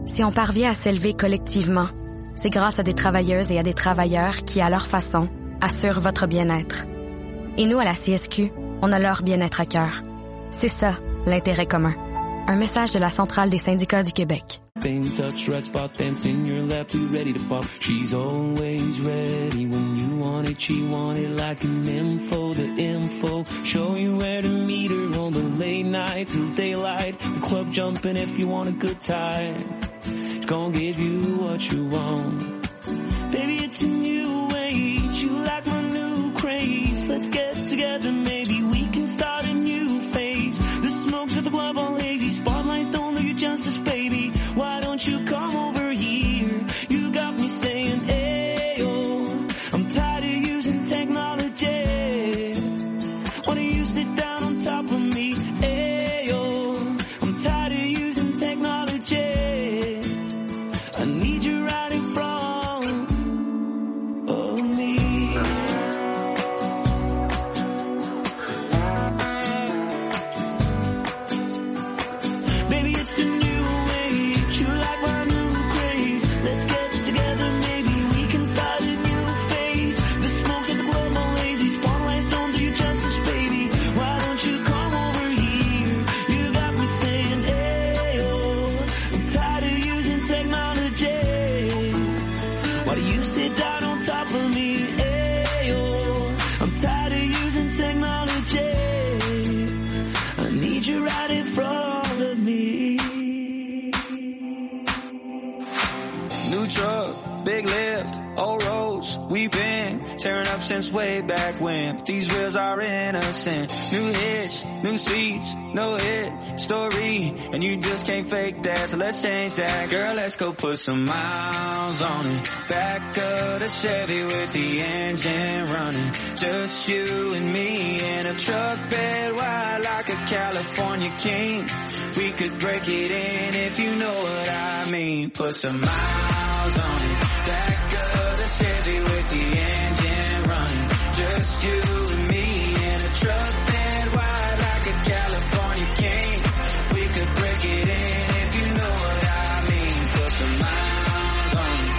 Si on parvient à s'élever collectivement, c'est grâce à des travailleuses et à des travailleurs qui, à leur façon, assurent votre bien-être. Et nous, à la CSQ, on a leur bien-être à cœur. C'est ça, l'intérêt commun. Un message de la Centrale des syndicats du Québec. Touch, red spot, dance in your lap, too ready to pop. She's always ready when you want it. She want it like an info, the info. Show you where to meet her on the late night till daylight. The club jumping if you want a good time. She's gonna give you what you want. Baby, it's a new age. You like my new craze. Let's get together, maybe we can start a new phase. The smokes at the club all hazy. Spotlights don't do you justice, baby. Why don't you come over here? You got me saying, ayo, I'm tired of using technology. Why don't you sit down on top of me? Ayo, I'm tired of using technology. I need you right in front of me. Baby, it's a new age. You like my new craze. Let's get together, maybe we can start a new phase. The smoke's at the club all lazy. Spotlights don't do you justice, baby. Why don't you come over here? You got me saying, ayo, I'm tired of using technology. Why do you sit down on top of me? Ayo, I'm tired of using technology. I need you right in front of me. New truck, big lift, old roads, we been tearing up since way back when. But these wheels are innocent. New hitch, new seats, no hit story, and you just can't fake that. So let's change that, girl. Let's go put some miles on it. Back of the Chevy with the engine running. Just you and me in a truck bed wide like a California king. We could break it in if you know what I mean. Put some miles on it. Back of the Chevy with the engine running. Just you and me in a truck bed wide like a California king. We could break it in if you know what I mean. Put some miles on it.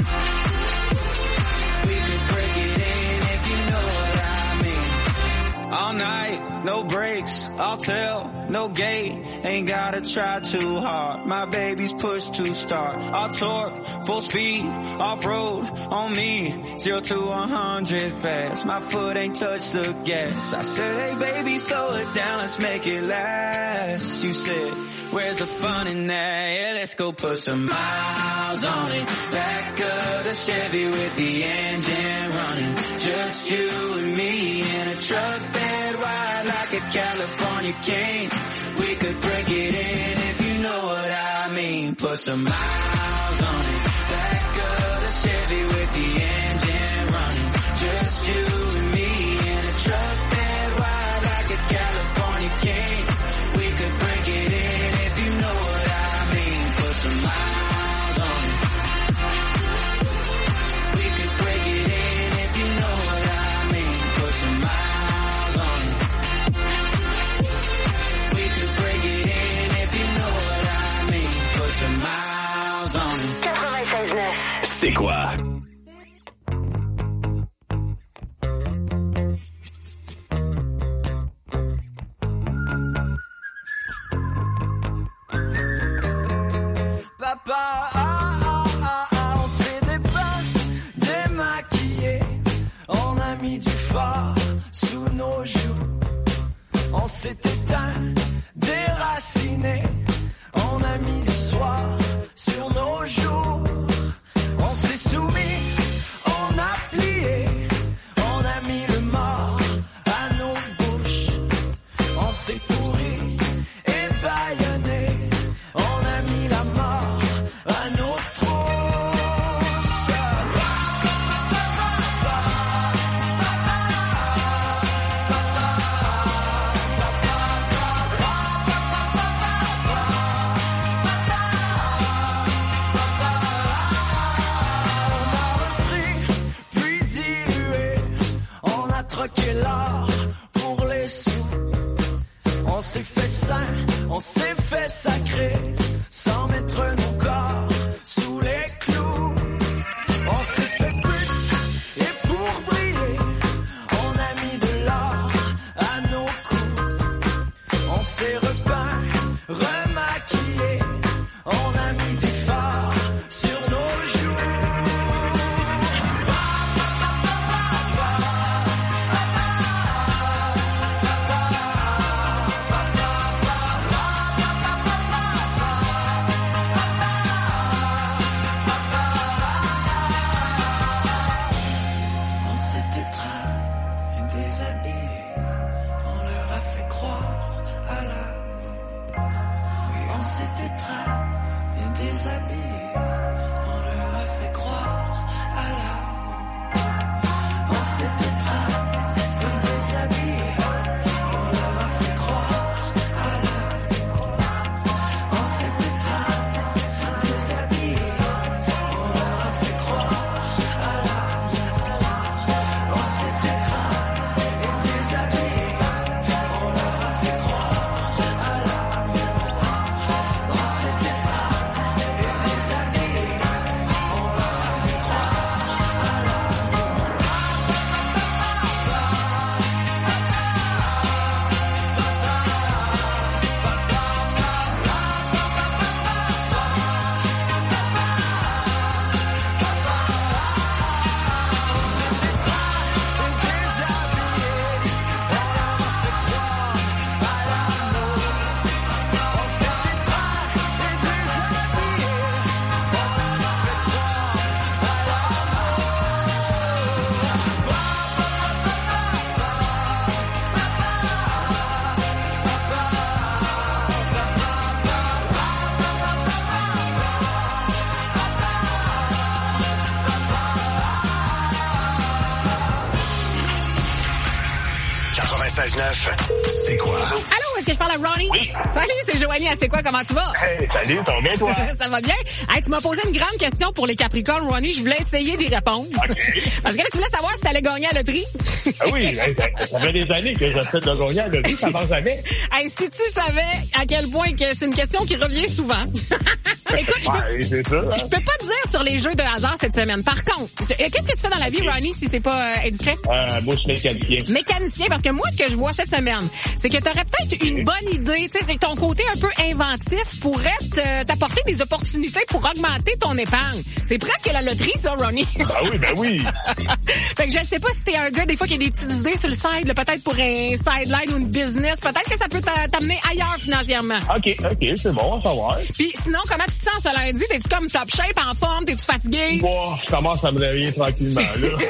We could break it in if you know what I mean. All night, no breaks, I'll tell, no gate. Ain't gotta try too hard. My baby's push to start. I'll torque, full speed, off-road on me. 0 to 100 fast. My foot ain't touched the gas. I said, hey baby, slow it down, let's make it last. You said, where's the fun in that? Yeah, let's go put some miles on it. Back of the Chevy with the engine running. Just you and me in a truck bed wide like a California king. We could break it in if you know what I mean. Put some miles on it. Back of the Chevy with the engine running. Just you and me in a truck bed wide like a California king. We could break it in if you know what I mean. Put some miles on it. We could break it in if you know what I mean. Put some miles on it. We could break it in if you know what I mean. Put some miles on it. 96.9. C'est quoi? Papa, on s'est démaquillé. On a mis du fard sous nos joues. On s'est éteint, déraciné. On a mis du soir sur nos jours. On s'est soumis, on a plié. On a mis le mort à nos bouches. On s'est pourri et bâillonné. On a mis la mort à nos trousses. déshabillés, on leur a fait croire à l'amour. On s'était trahi et déshabillés, on leur a fait croire à l'amour. On s'était trahi, déshabillés, on leur a fait croire à l'amour. On s'était trahi et déshabillés, on leur a fait croire à l'amour. On s'était trahi et déshabillés, on leur a fait croire à C'est quoi? Allô, est-ce que je parle à Ronnie? Oui. Salut, c'est Joanie, à C'est quoi, comment tu vas? Hey, salut, ça va bien, toi? Ça va bien? Hey, tu m'as posé une grande question pour les Capricornes, Ronnie. Je voulais essayer d'y répondre. OK. Parce que là, tu voulais savoir si t'allais gagner à la loterie. Ah oui, hey, ça fait des années que j'essaie de gagner à la vie, ça marche jamais. Hey, si tu savais à quel point que c'est une question qui revient souvent. Écoute, Ouais, c'est ça. je peux pas te dire sur les jeux de hasard cette semaine. Par contre, qu'est-ce que tu fais dans la vie, Ronnie, si c'est pas indiscret? Moi, je suis mécanicien. Mécanicien, parce que moi, ce que je vois cette semaine, c'est que t'aurais peut-être une bonne idée, tu sais, ton côté un peu inventif pourrait t'apporter des opportunités pour augmenter ton épargne. C'est presque la loterie, ça, Ronnie. Ben oui. Fait que je sais pas si t'es un gars, des fois, qui a des petites idées sur le side, là, peut-être pour un sideline ou une business. Peut-être que ça peut t'amener ailleurs financièrement. OK, c'est bon, à savoir. Puis sinon, comment tu te sens ce lundi? T'es-tu comme top shape, en forme? T'es-tu fatigué? Bon, je commence à me réveiller tranquillement,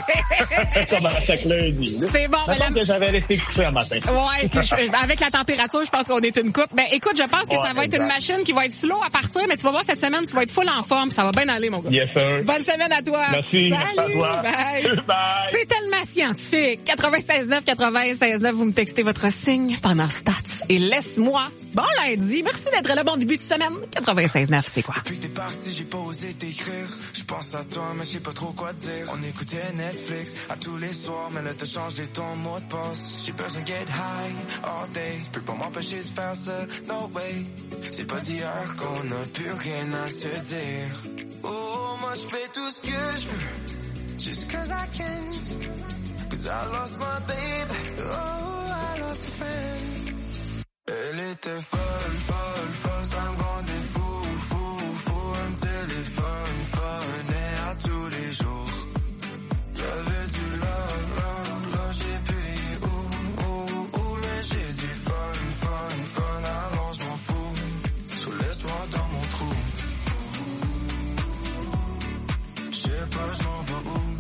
là. Comme à chaque lundi, là. C'est bon, Ça semble que j'avais resté couché un matin. Ouais, avec la température, je pense qu'on est une coupe. Ben, écoute, je pense que ça va être une machine qui va être slow à partir, mais tu vas voir cette semaine, tu vas être full en forme, ça va bien aller, mon gars. Yes, sir. Bonne semaine à toi. Merci. Salut. Merci à toi. Bye. Bye. C'est tellement scientifique. 96.9, vous me textez votre signe pendant Stats et laisse-moi. Bon lundi. Merci d'être là. Bon début de semaine. 96.9, c'est quoi? Depuis que t'es parti, j'ai pas osé t'écrire. Je pense à toi, mais je sais pas trop quoi dire. On écoutait Netflix à tous les soirs, mais là t'as changé ton mot de passe. J'ai besoin de get high all day. Je peux pas m'empêcher de faire ça, no way. C'est pas d'hier qu'on a plus rien à se dire. Oh, moi je fais tout ce que je veux, just cause I can. Cause I lost my baby, oh, I lost a friend. Elle était folle, ça me rendait fou. Un téléphone, et à tous les jours. Y'avait du love, j'ai payé mais j'ai du fun, alors je m'en fous. So laisse-moi dans mon trou. J'sais pas, je m'en vais où.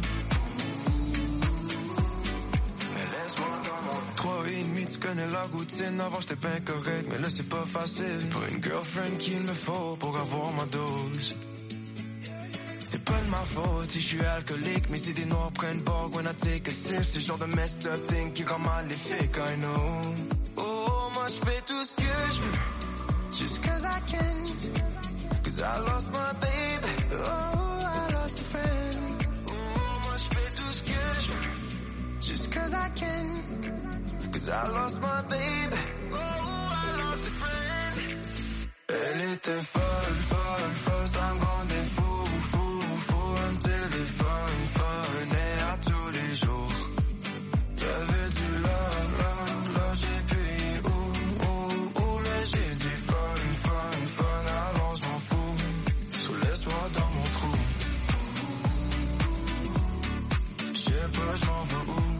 Mais laisse-moi dans mon 3,5, tu connais la routine. Avant j'étais bien correct, mais là c'est pas facile. C'est pas une girlfriend qu'il me faut pour avoir ma dose. C'est pas de ma faute si je suis alcoolique, mais si des noirs prennent bord when I take a sip. C'est le genre de messed up thing qui rend mal les fake, I know. Oh, moi je fais tout ce que je veux, just cause I can. Cause I lost my baby, oh, I lost a friend. Oh, moi je fais tout ce que je veux, just cause I can. Cause I lost my baby, oh, I lost a friend. Elle était folle, ça me rendait fou. Un téléphone, et à tous les jours. Y'avait du love, j'ai payé mais j'ai du fun, alors je m'en fous. So laisse-moi dans mon trou. J'sais pas, je m'en vais où.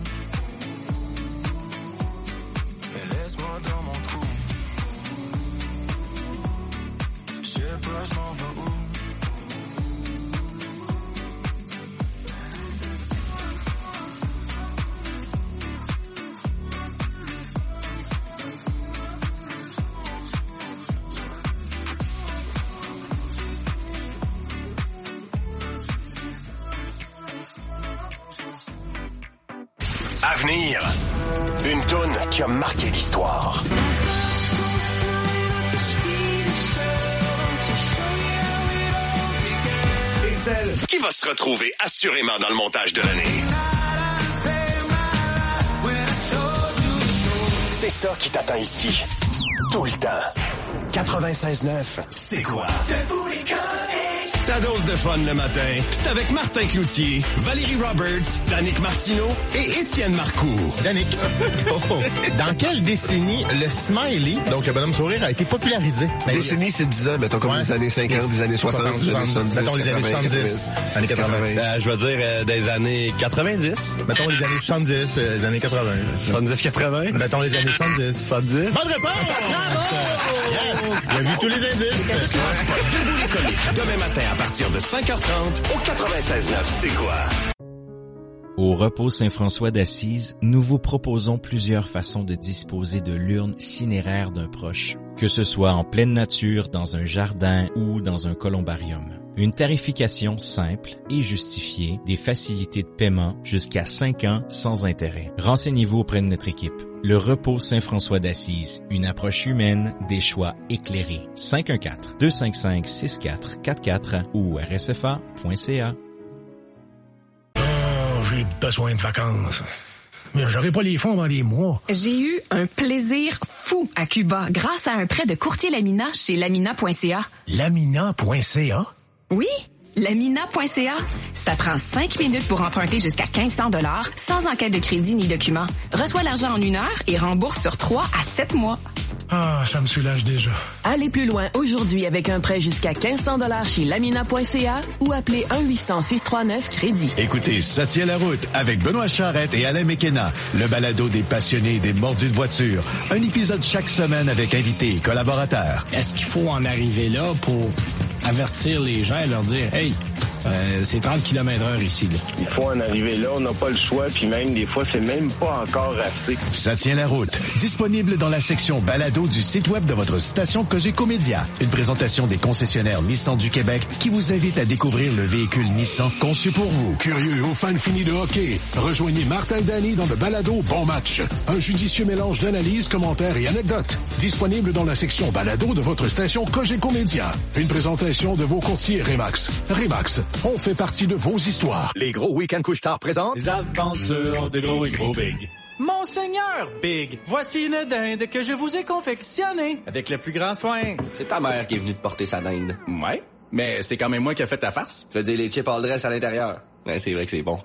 Mais laisse-moi dans mon trou. J'sais pas, je m'en vais où. venir. Une toune qui a marqué l'histoire. Et celle qui va se retrouver assurément dans le montage de l'année. C'est ça qui t'attend ici. Tout le temps. 96.9, c'est quoi? Ta dose de fun le matin, c'est avec Martin Cloutier, Valérie Roberts, Danick Martineau et Étienne Marcoux. Danick, dans quelle décennie le smiley, donc le bonhomme sourire, a été popularisé? Décennie, c'est 10 ans, mettons comme les années 50, les années 60, les années 70. Mettons les années 70, années 80. Je vais dire des années 90. Mettons les années 70, les années 80. 70-80. Mettons les années 70. 70. Bonne réponse! Bravo! Yes! Il a vu tous les indices. Debout les comiques, demain matin à partir de 5h30 au 96.9, c'est quoi? Au repos Saint-François d'Assise, nous vous proposons plusieurs façons de disposer de l'urne cinéraire d'un proche, que ce soit en pleine nature, dans un jardin ou dans un columbarium. Une tarification simple et justifiée, des facilités de paiement jusqu'à 5 ans sans intérêt. Renseignez-vous auprès de notre équipe. Le repos Saint-François d'Assise, une approche humaine, des choix éclairés. 514-255-6444 ou rsfa.ca. J'ai besoin de vacances. Mais j'aurai pas les fonds dans des mois. J'ai eu un plaisir fou à Cuba grâce à un prêt de courtier Lamina chez lamina.ca. Lamina.ca? Oui, lamina.ca. Ça prend 5 minutes pour emprunter jusqu'à 1500 $ sans enquête de crédit ni document. Reçois l'argent en 1 heure et rembourse sur 3 à 7 mois. Ah, ça me soulage déjà. Allez plus loin aujourd'hui avec un prêt jusqu'à 1500 $ chez lamina.ca ou appelez 1-800-639-crédit. Écoutez, ça tient la route avec Benoît Charrette et Alain Mekena, le balado des passionnés et des mordus de voiture. Un épisode chaque semaine avec invités et collaborateurs. Est-ce qu'il faut en arriver là pour avertir les gens et leur dire « Hey, c'est 30 km/h ici. » Là. Il faut en arriver là, on n'a pas le choix, puis même des fois, c'est même pas encore assez. Ça tient la route. Disponible dans la section balado du site web de votre station Cogeco Média. Une présentation des concessionnaires Nissan du Québec qui vous invite à découvrir le véhicule Nissan conçu pour vous. Curieux ou fan fini de hockey, rejoignez Martin Dany dans le balado Bon Match. Un judicieux mélange d'analyses, commentaires et anecdotes. Disponible dans la section balado de votre station Cogeco Média. Une présentation de vos courtiers Remax. Remax, on fait partie de vos histoires. Les gros week-ends couche-tard présentent les aventures de gros et gros big. Monseigneur Big, voici une dinde que je vous ai confectionnée avec le plus grand soin. C'est ta mère qui est venue te porter sa dinde. Ouais, mais c'est quand même moi qui ai fait ta farce. Tu veux dire les chips all dress à l'intérieur. Ouais, c'est vrai que c'est bon.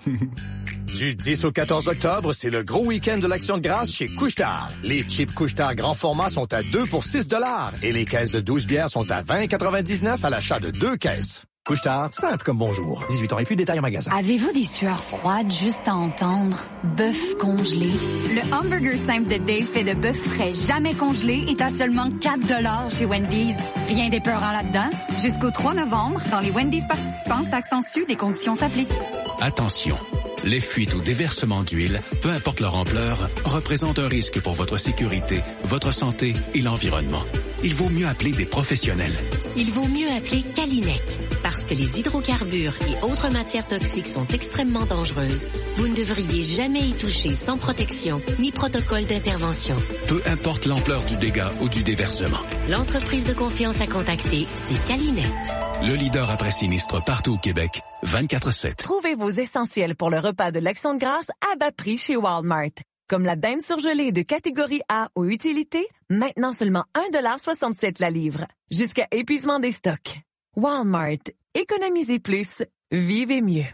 Du 10 au 14 octobre, c'est le gros week-end de l'Action de grâce chez Couche-Tard. Les chips Couche-Tard grand format sont à 2 pour 6 $ et les caisses de 12 bières sont à 20,99 à l'achat de 2 caisses. Couche-Tard, simple comme bonjour. 18 ans et plus, détail en magasin. Avez-vous des sueurs froides juste à entendre? Bœuf congelé. Le hamburger simple de Dave fait de bœuf frais jamais congelé est à seulement 4 $ chez Wendy's. Rien d'épeurant là-dedans. Jusqu'au 3 novembre, dans les Wendy's participantes, accent sud, des conditions s'appliquent. Attention. Les fuites ou déversements d'huile, peu importe leur ampleur, représentent un risque pour votre sécurité, votre santé et l'environnement. Il vaut mieux appeler des professionnels. Il vaut mieux appeler Calinette. Parce que les hydrocarbures et autres matières toxiques sont extrêmement dangereuses, vous ne devriez jamais y toucher sans protection ni protocole d'intervention. Peu importe l'ampleur du dégât ou du déversement. L'entreprise de confiance à contacter, c'est Calinette. Le leader après sinistre partout au Québec, 24/7. Trouvez vos essentiels pour le repas de l'Action de grâce à bas prix chez Walmart. Comme la dinde surgelée de catégorie A ou utilité, maintenant seulement 1,67 $ la livre. Jusqu'à épuisement des stocks. Walmart. Économisez plus. Vivez mieux.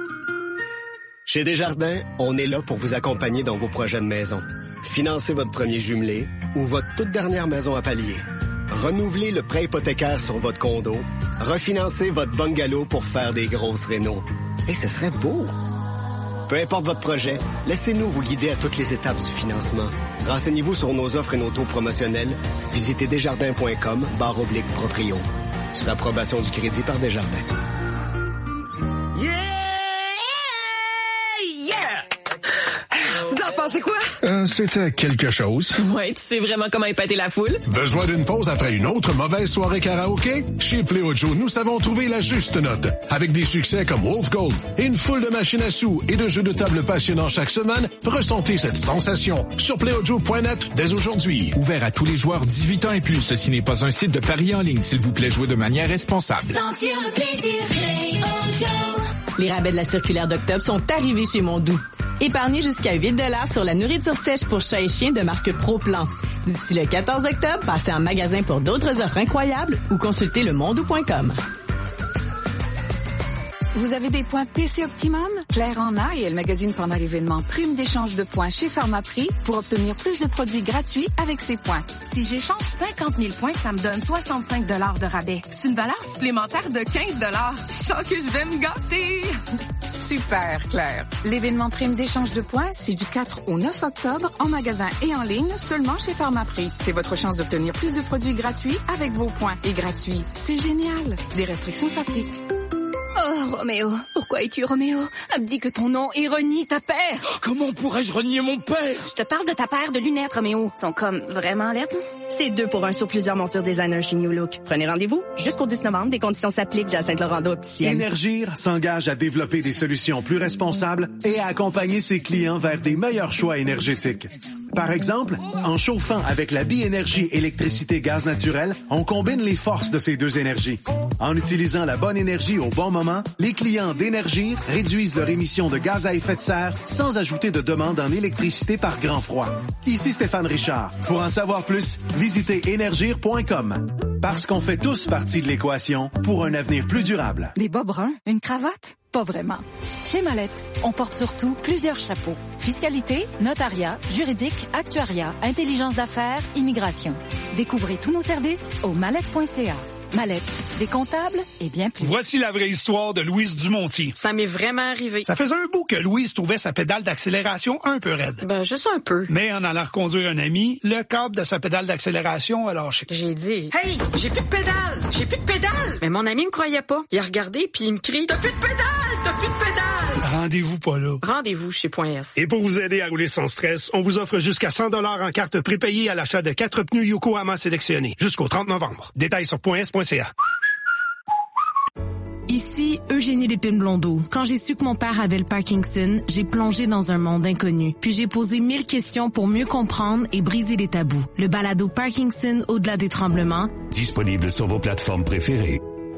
Chez Desjardins, on est là pour vous accompagner dans vos projets de maison. Financez votre premier jumelé ou votre toute dernière maison à palier. Renouvelez le prêt hypothécaire sur votre condo. Refinancez votre bungalow pour faire des grosses rénos. Et ce serait beau! Peu importe votre projet, laissez-nous vous guider à toutes les étapes du financement. Renseignez-vous sur nos offres et nos taux promotionnels. Visitez desjardins.com/proprio. Sur approbation du crédit par Desjardins. Yeah! Vous en pensez quoi? c'était quelque chose. Ouais, tu sais vraiment comment épater la foule. Besoin d'une pause après une autre mauvaise soirée karaoké? Chez Pléo Joe, nous savons trouver la juste note. Avec des succès comme Wolf Gold et une foule de machines à sous et de jeux de table passionnants chaque semaine, ressentez cette sensation sur PléoJoe.net dès aujourd'hui. Ouvert à tous les joueurs 18 ans et plus. Ceci n'est pas un site de paris en ligne. S'il vous plaît, jouez de manière responsable. Sentir le plaisir, Pléo Joe. Les rabais de la circulaire d'octobre sont arrivés chez Mondou. Épargnez jusqu'à 8$ sur la nourriture sèche pour chats et chiens de marque ProPlan. D'ici le 14 octobre, passez en magasin pour d'autres offres incroyables ou consultez lemondou.com. Vous avez des points PC Optimum? Claire en a et elle magasine pendant l'événement Prime d'échange de points chez Pharmaprix pour obtenir plus de produits gratuits avec ses points. Si j'échange 50 000 points, ça me donne 65 $ de rabais. C'est une valeur supplémentaire de 15 $. Je sens que je vais me gâter. Super, Claire. L'événement Prime d'échange de points, c'est du 4 au 9 octobre en magasin et en ligne seulement chez Pharmaprix. C'est votre chance d'obtenir plus de produits gratuits avec vos points. Et gratuits, c'est génial. Des restrictions s'appliquent. Oh, Roméo, pourquoi es-tu Roméo? Abdie que ton nom et renie ta paire. Comment pourrais-je renier mon père? Je te parle de ta paire de lunettes, Roméo. Ils sont comme vraiment lettres. C'est 2 pour 1 sur plusieurs montures designer chez New Look. Prenez rendez-vous jusqu'au 10 novembre. Des conditions s'appliquent. Jacinthe Laurando Opticienne. Énergir s'engage à développer des solutions plus responsables et à accompagner ses clients vers des meilleurs choix énergétiques. Par exemple, en chauffant avec la Bi-Énergie électricité-gaz naturel, on combine les forces de ces deux énergies. En utilisant la bonne énergie au bon moment, les clients d'Énergir réduisent leur émission de gaz à effet de serre sans ajouter de demande en électricité par grand froid. Ici Stéphane Richard. Pour en savoir plus, visitez énergir.com. Parce qu'on fait tous partie de l'équation pour un avenir plus durable. Des bas bruns? Une cravate? Pas vraiment. Chez Mallette, on porte surtout plusieurs chapeaux. Fiscalité, notariat, juridique, actuariat, intelligence d'affaires, immigration. Découvrez tous nos services au mallette.ca. Mallette, des comptables et bien plus. Voici la vraie histoire de Louise Dumontier. Ça m'est vraiment arrivé. Ça faisait un bout que Louise trouvait sa pédale d'accélération un peu raide. Ben, juste un peu. Mais en allant reconduire un ami, le câble de sa pédale d'accélération a lâché. J'ai dit, « Hey, j'ai plus de pédale! J'ai plus de pédale! » Mais mon ami me croyait pas. Il a regardé puis il me crie, « T'as plus de pédale! T'as plus de pédale! » Rendez-vous pas là. Rendez-vous chez .s. Et pour vous aider à rouler sans stress, on vous offre jusqu'à 100 $ en carte prépayée à l'achat de 4 pneus Yokohama sélectionnés jusqu'au 30 novembre. Détails sur .s.ca. Ici, Eugénie Lépine-Blondeau. Quand j'ai su que mon père avait le Parkinson, j'ai plongé dans un monde inconnu. Puis j'ai posé 1000 questions pour mieux comprendre et briser les tabous. Le balado Parkinson au-delà des tremblements. Disponible sur vos plateformes préférées.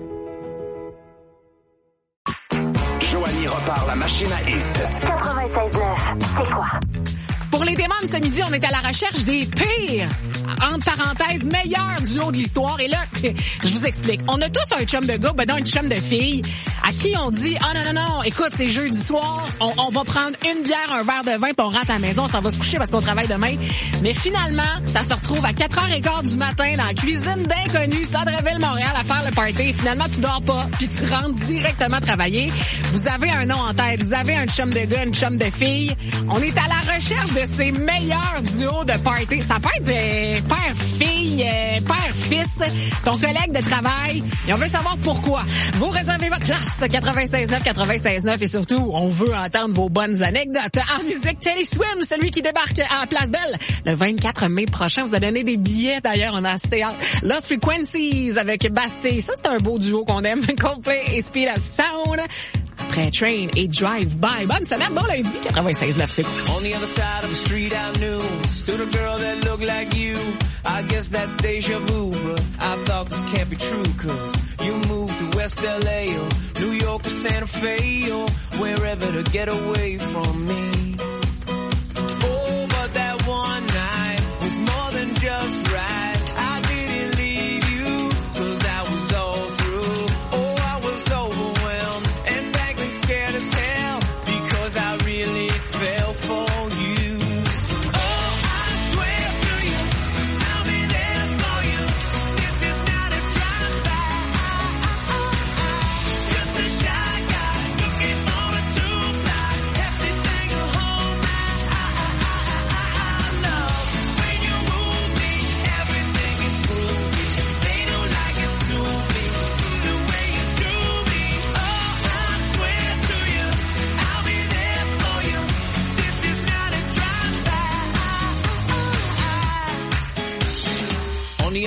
Joanie repart la machine à hit. 96.9, c'est quoi? Pour les démons, ce midi, on est à la recherche des pires, entre parenthèses, meilleurs duos de l'histoire. Et là, je vous explique. On a tous un chum de gars, ben non, une chum de fille, à qui on dit, ah non, écoute, c'est jeudi soir, on va prendre une bière, un verre de vin, puis on rentre à la maison, ça va se coucher parce qu'on travaille demain. Mais finalement, ça se retrouve à 4h15 du matin dans la cuisine d'inconnus, Centre-Ville-Montréal, à faire le party. Et finalement, tu dors pas, puis tu rentres directement travailler. Vous avez un nom en tête, vous avez un chum de gars, une chum de fille. On est à la recherche de ces meilleurs duos de party. Ça peut être père-fille, père-fils, ton collègue de travail. Et on veut savoir pourquoi. Vous réservez votre place 96.9 et surtout, on veut entendre vos bonnes anecdotes. En musique, Teddy Swim, celui qui débarque à Place Belle le 24 mai prochain. Vous a donné des billets d'ailleurs, on a assez hâte. Lost Frequencies avec Bastille. Ça, c'est un beau duo qu'on aime. Coldplay et Speed of Sound. Après Train et Drive By. Bonne semaine, bon lundi, 96.9, c'est quoi? On the other side of the street I knew stood a girl that looked like you. I guess that's deja vu, but I thought this can't be true, cause you moved to West LA or New York or Santa Fe or wherever to get away from me. Oh, but that one night was more than just right. I didn't leave you, cause that was all through. Oh, I was overwhelmed and frankly scared as hell, because I really fell for you. Oh, I swear to you, I'll be there for you. This is not a drive-by. Just a shy guy looking for a two-fly, hefty thing a whole night. No.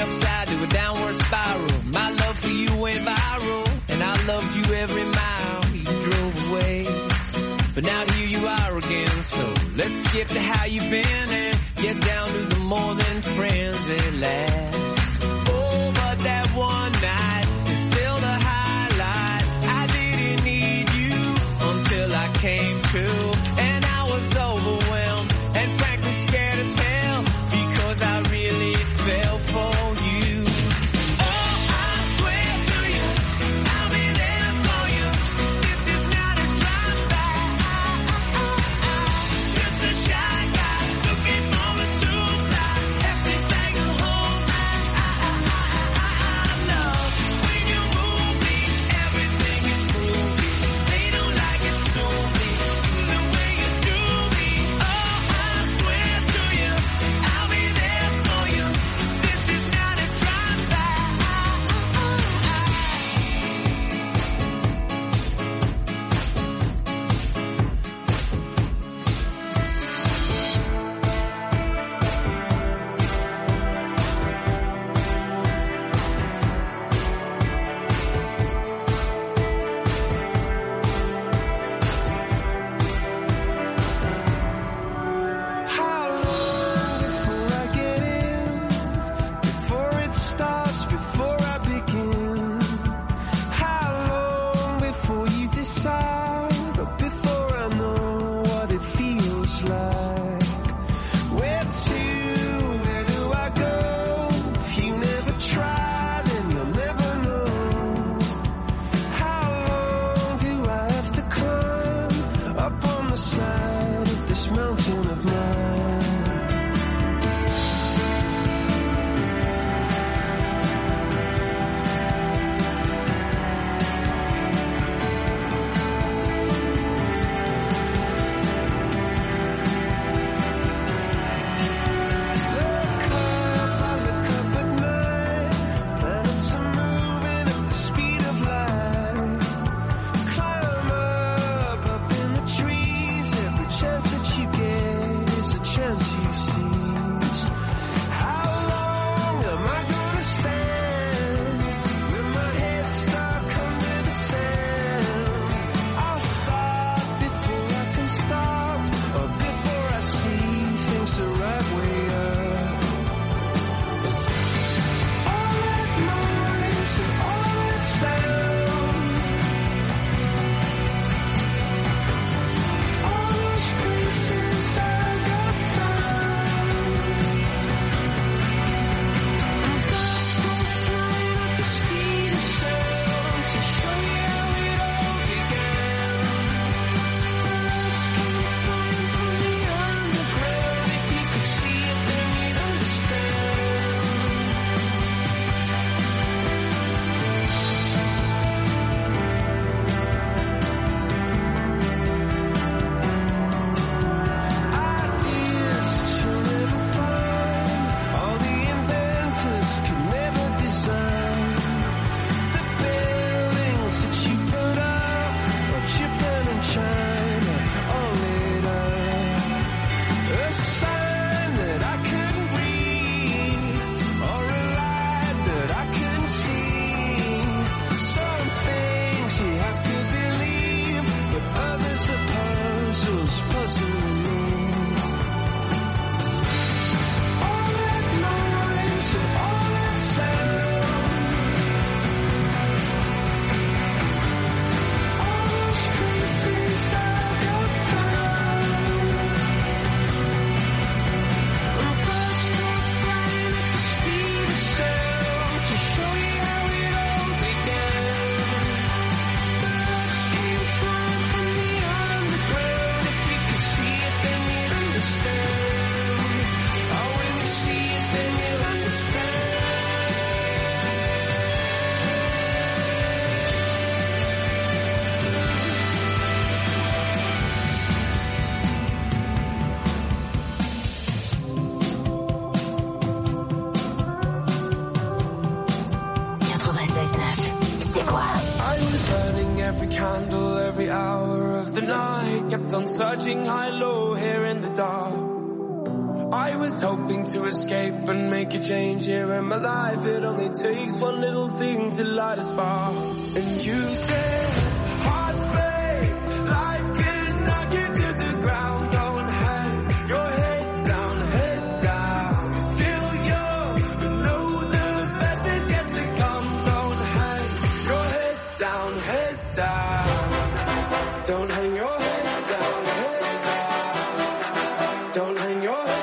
upside to a downward spiral. My love for you went viral, and I loved you every mile you drove away. But now here you are again, so let's skip to how you've been and get down to the more than friends at last. Oh, but that one night is still the highlight. I didn't need you until I came to, and I was overwhelmed and frankly scared as hell because I really fell for you. Oh, I swear to you, I'll be there for you. This is not a drive-by. Just a shy guy looking for a two-fly. Everything will hold my love. When you move me, everything is groovy. They don't like it so me, the way you do me. Oh, I swear to you, I'll be there for you. This is not a drive-by. How long before I get in? Before it starts, before I begin? How long before you decide? Or before I know what it feels like? Where to? Where do I go? If you never try, then you'll never know. How long do I have to climb up on the side of this mountain of mine? Planets are moving at the speed of light. Climb up in the trees. Every chance that you get is a chance you seize. How long am I gonna stand with my head stuck under the sand? I'll stop before I can stop, or before I see things the right way up. All that noise and all that sound, all those places I got found. Birds go flying at the speed of sound to show you how it all began. Birds come flying from the underground. If you could see it, then you'd understand. Ideas that you'll never find, all the inventors could never design. The buildings that you put up, or Japan and China, all lit up. A sign that I couldn't read, or a light that I couldn't see. Some things you have to believe, but others are puzzles puzzling me. All that noise and all that sound, all those places I got found. Birds go flying at the speed of sound to show you how it all began. Birds came flying from the underground. If you could see it, then you'd understand. Oh, when you see it, then you'll understand. C'est quoi? I was burning every candle, every hour of the night. Kept on searching high, low, here in the dark. I was hoping to escape and make a change here in my life. It only takes one little thing to light a spark. And you said, hearts break, life can knock you to the ground. Don't hang your head down, head down. You're still young, but know the best is yet to come. Don't hang your head down, head down. Don't hang your head down, head down. Don't hang your head.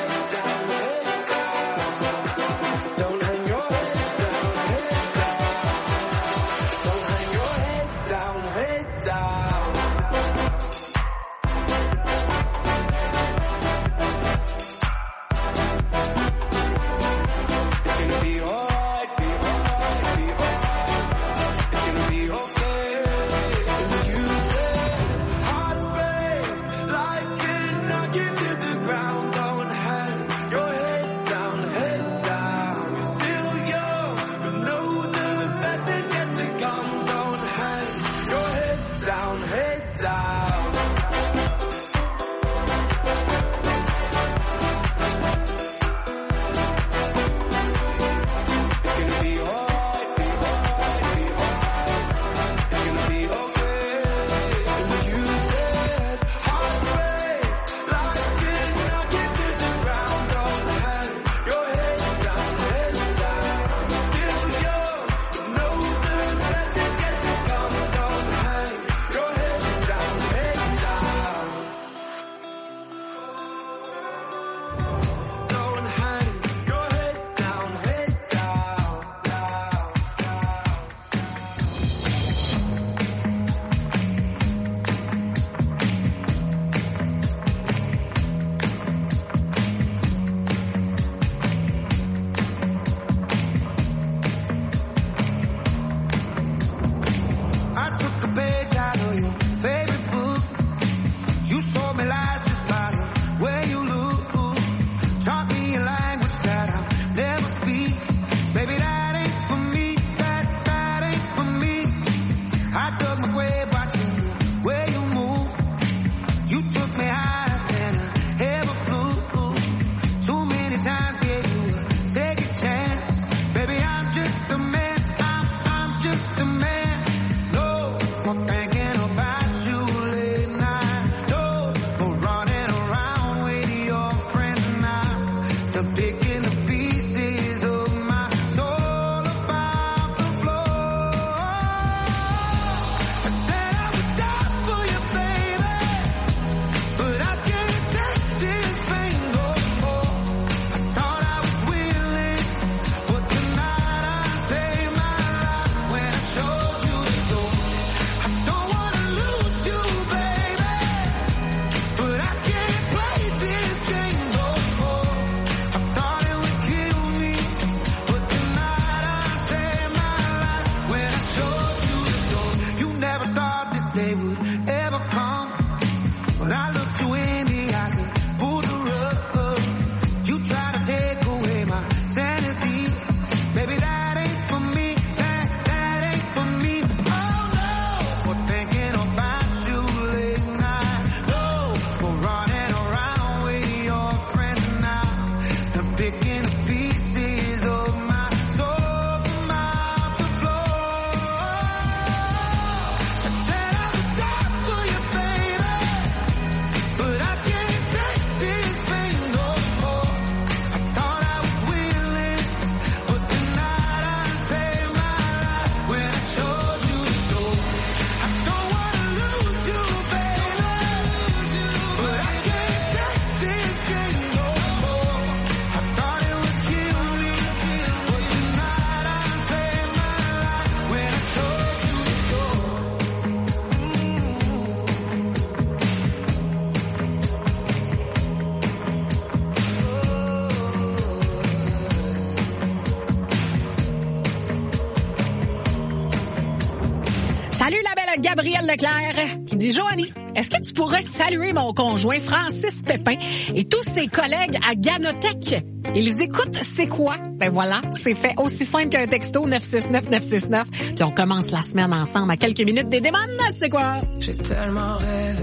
Salut la belle Gabrielle Leclerc qui dit « Joanie, est-ce que tu pourrais saluer mon conjoint Francis Pépin et tous ses collègues à Ganotech? Ils écoutent C'est quoi? » Ben voilà, c'est fait aussi simple qu'un texto 969-969. Puis on commence la semaine ensemble à quelques minutes des demandes. C'est quoi? J'ai tellement rêvé à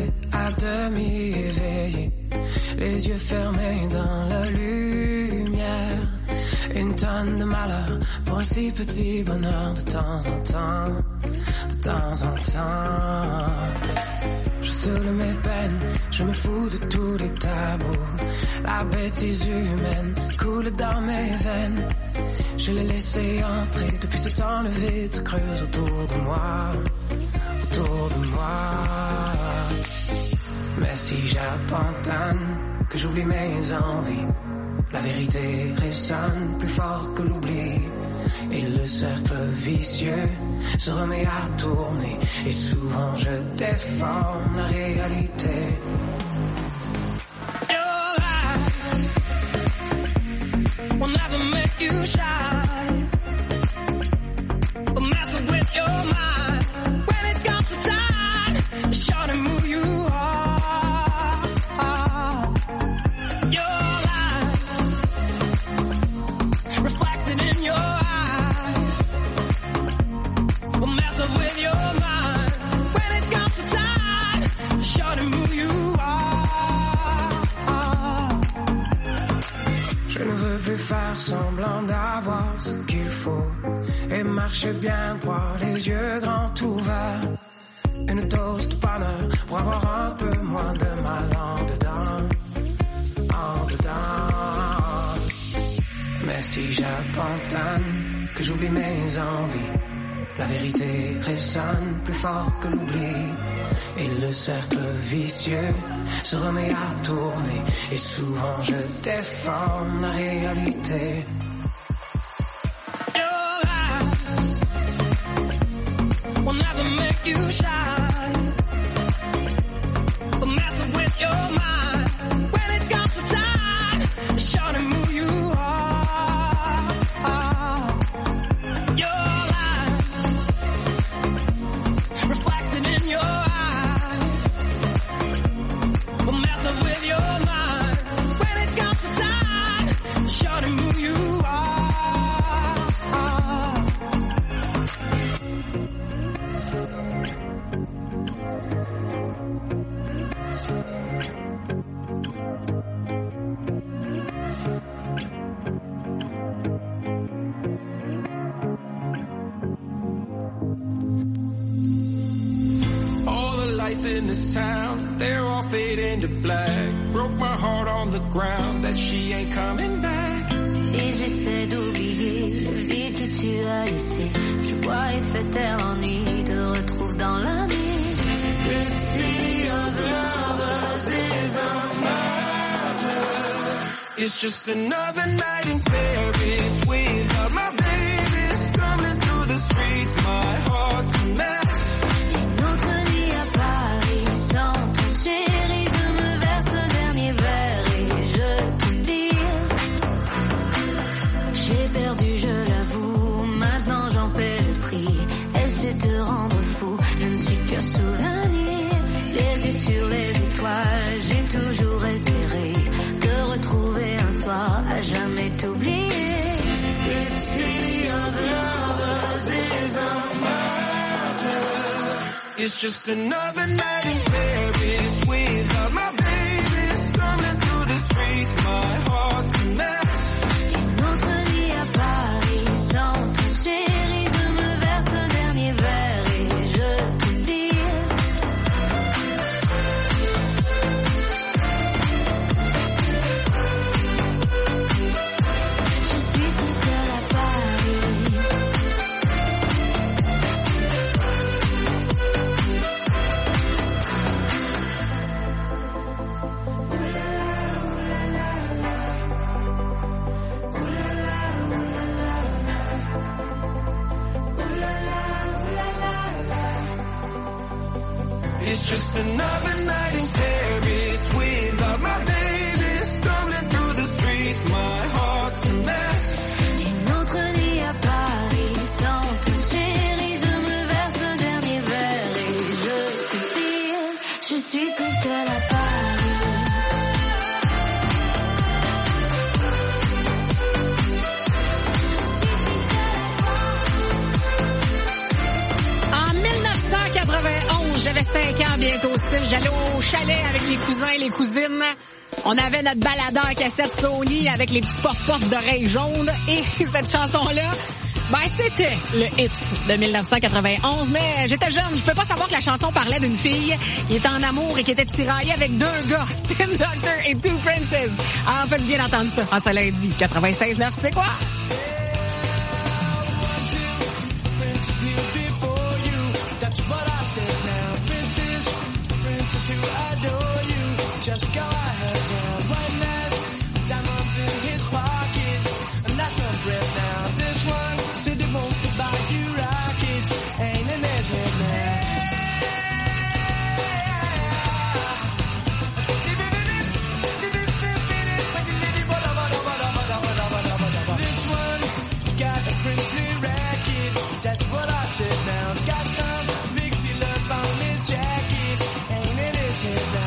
à demi éveillé, les yeux fermés dans la lumière. Une tonne de malheur pour un si petit bonheur de temps en temps, de temps en temps. Je saoule mes peines, je me fous de tous les tabous. La bêtise humaine coule dans mes veines. Je l'ai laissé entrer, depuis ce temps le vide se creuse autour de moi, autour de moi. Mais si j'abandonne, que j'oublie mes envies, la vérité résonne plus fort que l'oubli. Et le cercle vicieux se remet à tourner. Et souvent je déforme la réalité. Your lies will never make you shine. But messing with your mind when it comes to time, it's sure to move you on. Your lies reflected in your eyes will mess up with your mind when it comes to time, it's sure to move you on. Je ne veux plus faire semblant d'avoir ce qu'il faut et marcher bien droit, les yeux grands ouverts. Une dose de bonheur pour avoir un peu moins de mal en dedans, en dedans. Mais si j'abandonne, que j'oublie mes envies, la vérité résonne plus fort que l'oubli. Et le cercle vicieux se remet à tourner. Et souvent je déforme la réalité. Your lies will never make you shine. But messing with your mind when it comes to time, it's sure to move you on. Your lies reflected in your eyes will mess up with your mind when it comes to time, it's sure to move you on. All the lights in this town, they're all fading to black. Broke my heart on the ground that she ain't coming back. Et j'essaie d'oublier le vide que tu as laissé. Je bois et fais taire l'ennui, te retrouve dans la nuit. The city of lovers is a murder. It's just another night in Paris without my baby. Stumbling through the streets, my heart's a mess. Une autre nuit à Paris sans ton chéri. Je me verse le dernier verre et je t'oublie. J'ai perdu, je l'avoue, maintenant j'en paie le prix. Elle sait te rendre fou, je ne suis que souvenir. Les yeux sur les étoiles, j'ai toujours espéré te retrouver un soir, à jamais t'oublier. This city of lovers is a murder. It's just another night in Paris without my baby. Stumbling through the streets, my heart's a mess. Une autre nuit à Paris sans ton chéri. Je me verse le dernier verre et je t'oublie. Je suis si seule à Paris. It's just another night in Paris without my baby. Stumbling through the streets, my heart's a mess. Une autre nuit à Paris sans ton chéri. Je me verse le dernier verre et je t'oublie. Je suis si seule à Paris. En 1991, j'avais 5 ans, bientôt 6. J'allais au chalet avec les cousins et les cousines. On avait notre baladeur cassette Sony avec les petits pof-pof d'oreilles jaunes. Et cette chanson-là, ben c'était le hit de 1991. Mais j'étais jeune, je peux pas savoir que la chanson parlait d'une fille qui était en amour et qui était tiraillée avec 2 gars, Spin Doctor et Two Princes. Ah, en fait, bien entendu ça. En ce lundi, 96.9, c'est quoi? Just go ahead now, one last diamonds in his pockets, and that's a breath now. This one said he wants to buy you rockets, ain't in his head now. This one got a princely racket, that's what I said now. Got some mixy love on his jacket, ain't in his head now.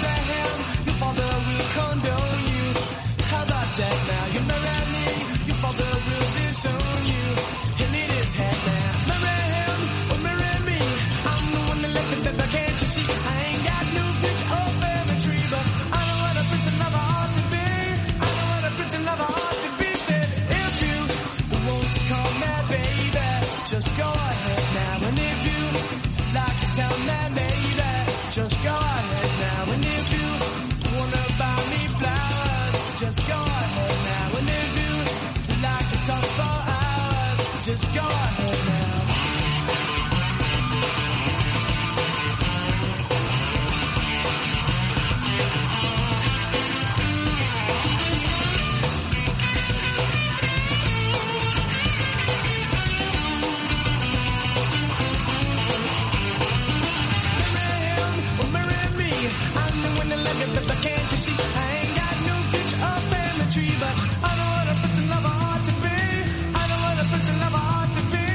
Disown you, and it is head now. Marry him or marry me, I'm the one that left it, baby, can't you see? I ain't got no bitch or family tree, but I know what a pretty lover ought to be. I know what a pretty lover ought to be. Said if you want to call me baby, just go ahead now. And if you like to tell me baby, just go ahead now. And if you wanna buy me flowers, just go ahead now. And if you like to talk for hours, just go ahead now. Marry him or marry me, I'm the one that love you, but can't you see? I ain't got no bitch or family tree, but I know what a pretty lover ought to be. I know what a pretty lover ought to be.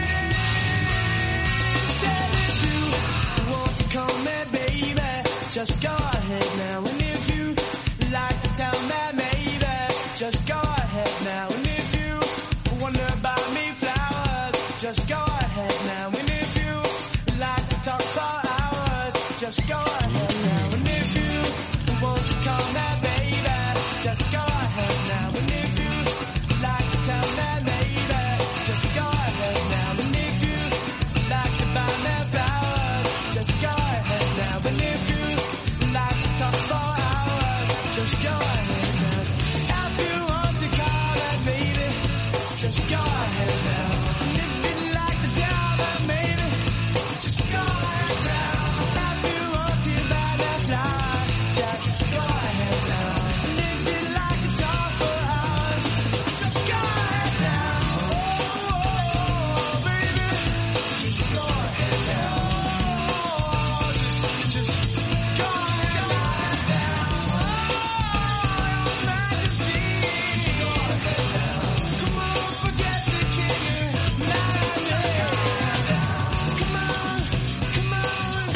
Said if you want to call me baby, just go ahead now. And if you like to tell me maybe, just go ahead now. And if you wanna buy me flowers, just go ahead now. And if you like to talk for hours, just go ahead now. And if you want to call me baby, just go ahead now. And if you like to tell me maybe, just go ahead now. And if you like to buy me flowers, just go ahead now. And if you like to talk for hours, just go ahead now. If you want to call me baby, just go ahead now. And if you like to tell me maybe, just go ahead now. If you want to buy me flowers, just go ahead now. And if you like to talk for hours, just go ahead now. Oh, baby, just go ahead now. Oh, just go ahead now. Oh, Your Majesty, just go ahead now. Come on, forget the king. Now just go ahead now. Come on, come on.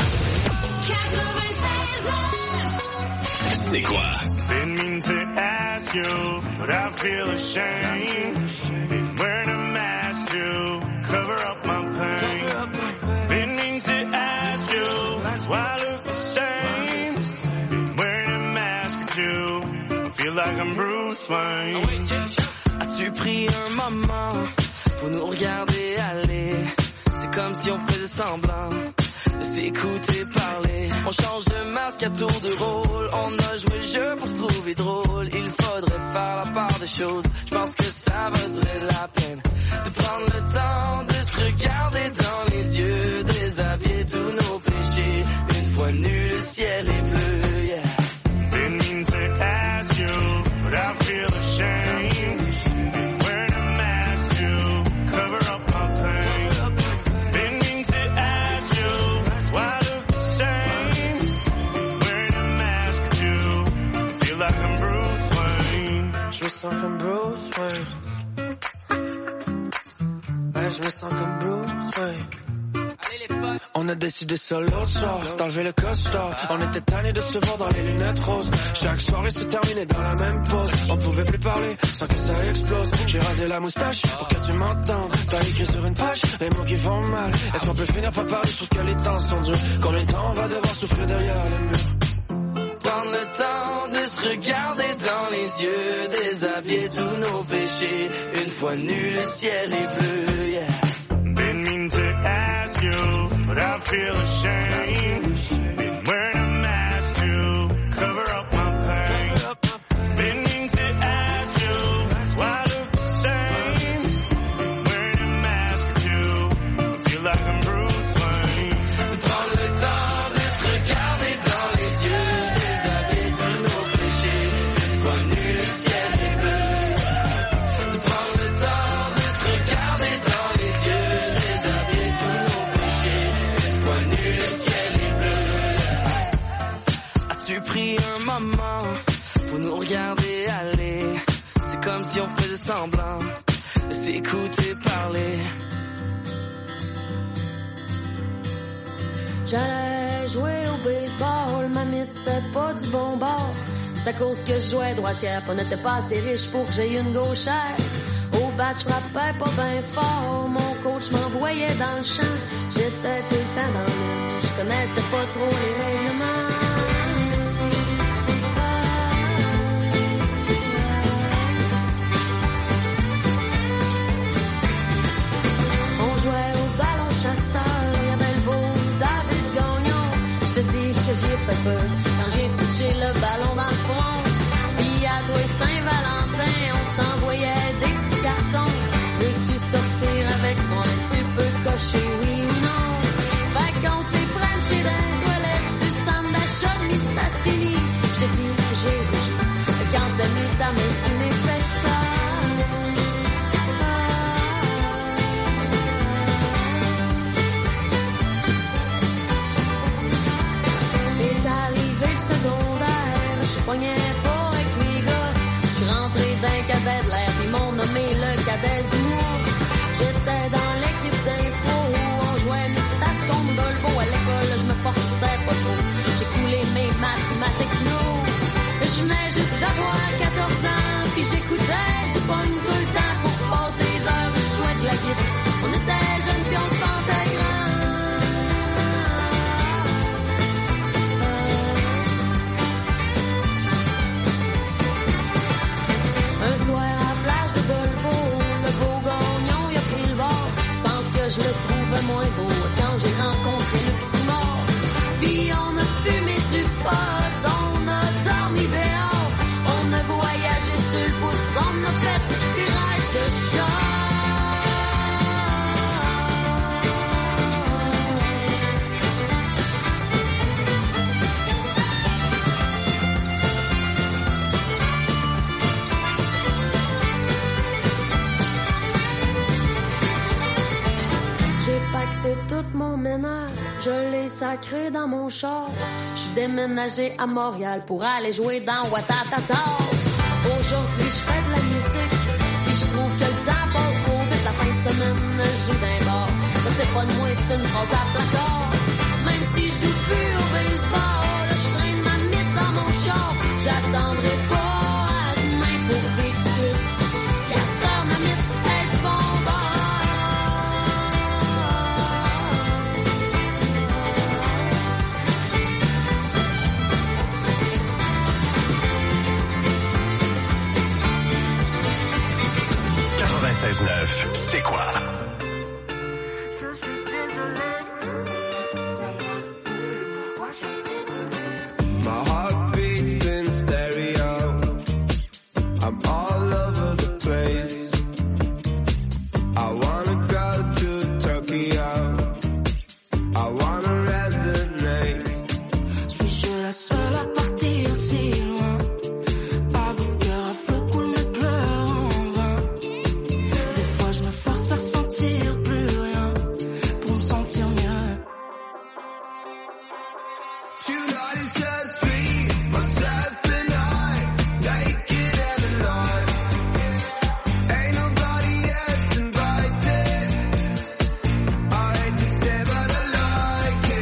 96.9. C'est quoi? Didn't mean to ask you, but I feel ashamed. Wearing a mask to cover up my pain. Didn't mean to ask you, why I look the same. Wearing a mask or two, I feel like I'm Bruce Wayne. As-tu pris un moment pour nous regarder aller? C'est comme si on faisait semblant de s'écouter parler. On change de masque à tour de rôle. On a joué le jeu pour se trouver drôle. Il faudrait faire la part des choses. Je pense que ça vaudrait la peine de prendre le temps de se regarder dans les yeux, déshabiller tous nos péchés. Une fois nu, le ciel est bleu, yeah. Didn't mean to ask you, but I feel ashamed. Wearing a mask to cover up my pain. Didn't mean to ask you, why I look the same. Wearing a mask too, feel like I'm Bruce Wayne. Je me sens comme Bruce Wayne. Ouais, je me sens comme Bruce Wayne. On a a décidé ça l'autre soir, d'enlever le costard. On était tannés de se voir dans les lunettes roses. Chaque soirée se terminait dans la même pause. On pouvait plus parler sans que ça explose. J'ai rasé la moustache pour que tu m'entendes. T'as écrit sur une page les mots qui font mal. Est-ce qu'on peut finir par parler sur ce que les temps sont durs? Combien de temps on va devoir souffrir derrière les murs? Prendre le temps de se regarder dans les yeux, déshabiller tous nos péchés. Une fois nu, le ciel est bleu, yeah. Didn't mean to ask you, but I feel ashamed. Been wearing a mask to cover up my pain. Didn't mean to ask you, why I look the same. Been wearing a mask or two, I feel like I'm Bruce Wayne. De prendre le temps de se regarder dans les yeux, déshabiller tous nos péchés. Une fois nu, le ciel est bleu. De prendre le temps de se regarder dans les yeux, déshabiller tous nos péchés. Une fois nu, le ciel est bleu. As-tu pris un moment pour nous regarder aller? C'est comme si on faisait semblant de s'écouter parler. J'allais jouer au baseball, ma n'était pas du bon bord. C'est à cause que je jouais droitière, on n'était pas assez riche pour que j'aie une gauchère. Au bat, je frappais pas bien fort, mon coach m'envoyait dans le champ. J'étais tout le temps dans le, je connaissais pas trop les règlements. On jouait au ballon chasseur, il y avait le beau David Gagnon. Je te dis que j'y ai fait peur quand j'ai pitché le ballon dans le fond. Puis à toi et Saint-Valentin, on s'envoyait des petits cartons. Veux-tu sortir avec moi? Tu peux cocher oui ou non. Fait qu'on s'est frenché dans les toilettes du centre d'achat de Mistassini. Je te dis que j'ai rougi quand t'as mis ta main sur mes fesses. Est arrivé le secondaire, je pognais pas avec les gars. Je suis rentré d'un cadet de l'air, ils m'ont nommé le cadet du mois. J'étais dans l'équipe d'info, on jouait Mistas contre Dolbo. À l'école, je me forçais pas trop, j'ai coulé mes maths, ma techno. Je venais juste d'avoir 14 ans, puis j'écoutais du punk tout le temps pour passer les heures où je jouais de la guitare. On était jeunes puis on se pensait grand. Un soir à la plage de Dolbo, le beau Gagnon, il a pris le bord. Je pense que je le trouvais moins beau quand j'ai rencontré Luximor. Puis on a fumé du pot, on a dormi dehors, on a voyagé sur le pouce, on a fait des rêves de chat. J'ai pacté tout mon ménage, je l'ai sacré dans mon char. J'suis déménagé à Montréal pour aller jouer dans Watatata. Aujourd'hui j'fais de la musique, puis j'trouve que le temps passe trop vite. La fin de semaine, je joue d'un bar. Ça c'est pas de moi, c'est une phrase à placard. Même si je joue plus au baseball, je traîne ma mythe dans mon char. J'attendrai pas à demain pour vivre tout de suite. Castor, ma mythe, est du bon bord. C'est quoi? My heart beats in stereo. I'm all over the place. I wanna go to Tokyo. I wanna resonate. Suis-je la seule à partir si loin? Pas de cœur à feu coule mes pleurs en vain. Des fois je me force à ressentir plus rien pour me sentir mieux. Tonight is just me, myself and I, naked and alive. Ain't nobody else invited. I hate to say but I like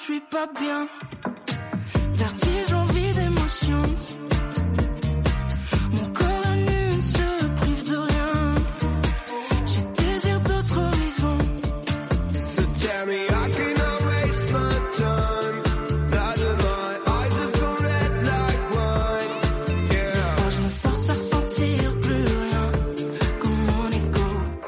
suis pas bien. Vertige, envie d'émotion. Mon corps à nu ne se prive de rien. J'ai désir d'autres horizons. So tell me I cannot waste my time. Now that my eyes have gone red like wine. Yeah. Des fois je me force à ressentir plus rien comme mon ego.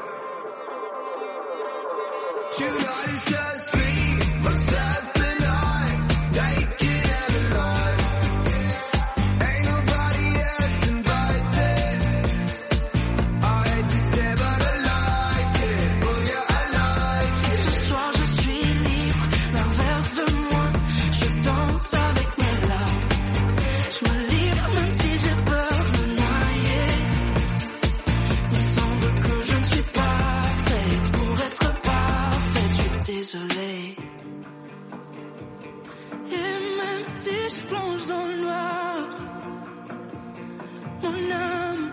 Tonight is just me, myself and I, naked and alive. Ain't nobody else invited. I hate to say but I like it. Oh yeah, I like it. Ce soir je suis libre, l'inverse de moi. Je danse avec mes larmes. Je me livre même si j'ai peur de me noyer. Il semble que je ne suis pas faite pour être parfaite. Je suis désolée. Et même si je plonge dans le noir, mon âme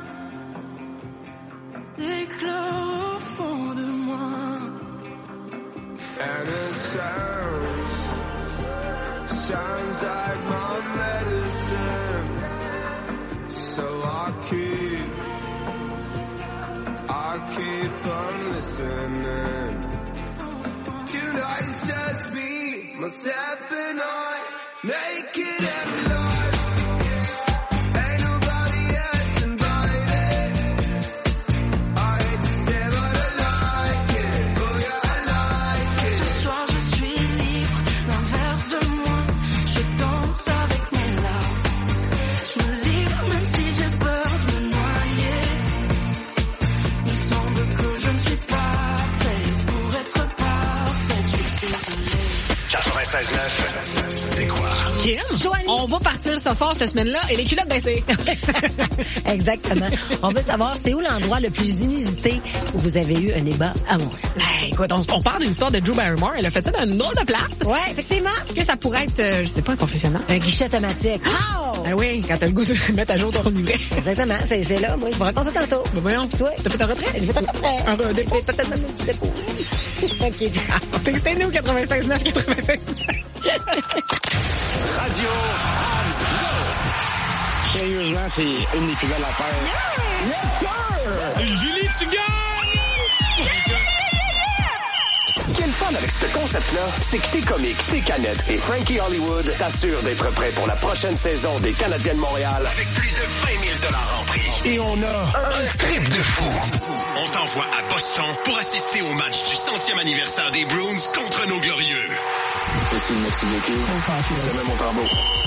éclore au fond de moi. And it sounds like my medicine. So I keep on listening. Tonight it's just me, myself and I, naked and alive. Ain't nobody else invited. I hate to say but I like it. Oh yeah, I like it. Ce soir je suis libre, l'inverse de moi. Je danse avec mes larmes. Je me livre même si j'ai peur de me noyer. Il semble que je ne suis pas faite pour être parfaite. Je suis désolée. 96.9, c'est quoi? Kim, on va partir ça fort cette semaine-là et les culottes baissées. Exactement. On veut savoir, c'est où l'endroit le plus inusité où vous avez eu un débat amoureux? Hey, écoute, on parle d'une histoire de Drew Barrymore. Elle a fait ça dans une drôle de place. Ouais, effectivement. Est-ce que ça pourrait être, je sais pas, un confessionnal? Un guichet automatique. Oh! Ah oui, quand t'as le goût de mettre à jour ton livret. Exactement, c'est là. Moi, je vous raconte ça tantôt. Ben voyons, toi, t'as fait un retrait? J'ai fait un retrait. Un dépôt. J'ai fait un petit dépôt. OK, ciao. Textez-nous 96.9, 96.9. Radio Abs. Sérieusement, c'est une des plus belles affaires. Yes, sir! Julie, tu gagnes! Ce qui est le fun avec ce concept-là, c'est que tes comiques, tes canettes et Frankie Hollywood t'assurent d'être prêt pour la prochaine saison des Canadiens de Montréal avec plus de 20 000 en prix. Et on a un trip de fou. On t'envoie à Boston pour assister au match du 100e anniversaire des Bruins contre nos Glorieux. Ici le Mexique. C'est même mon tambour.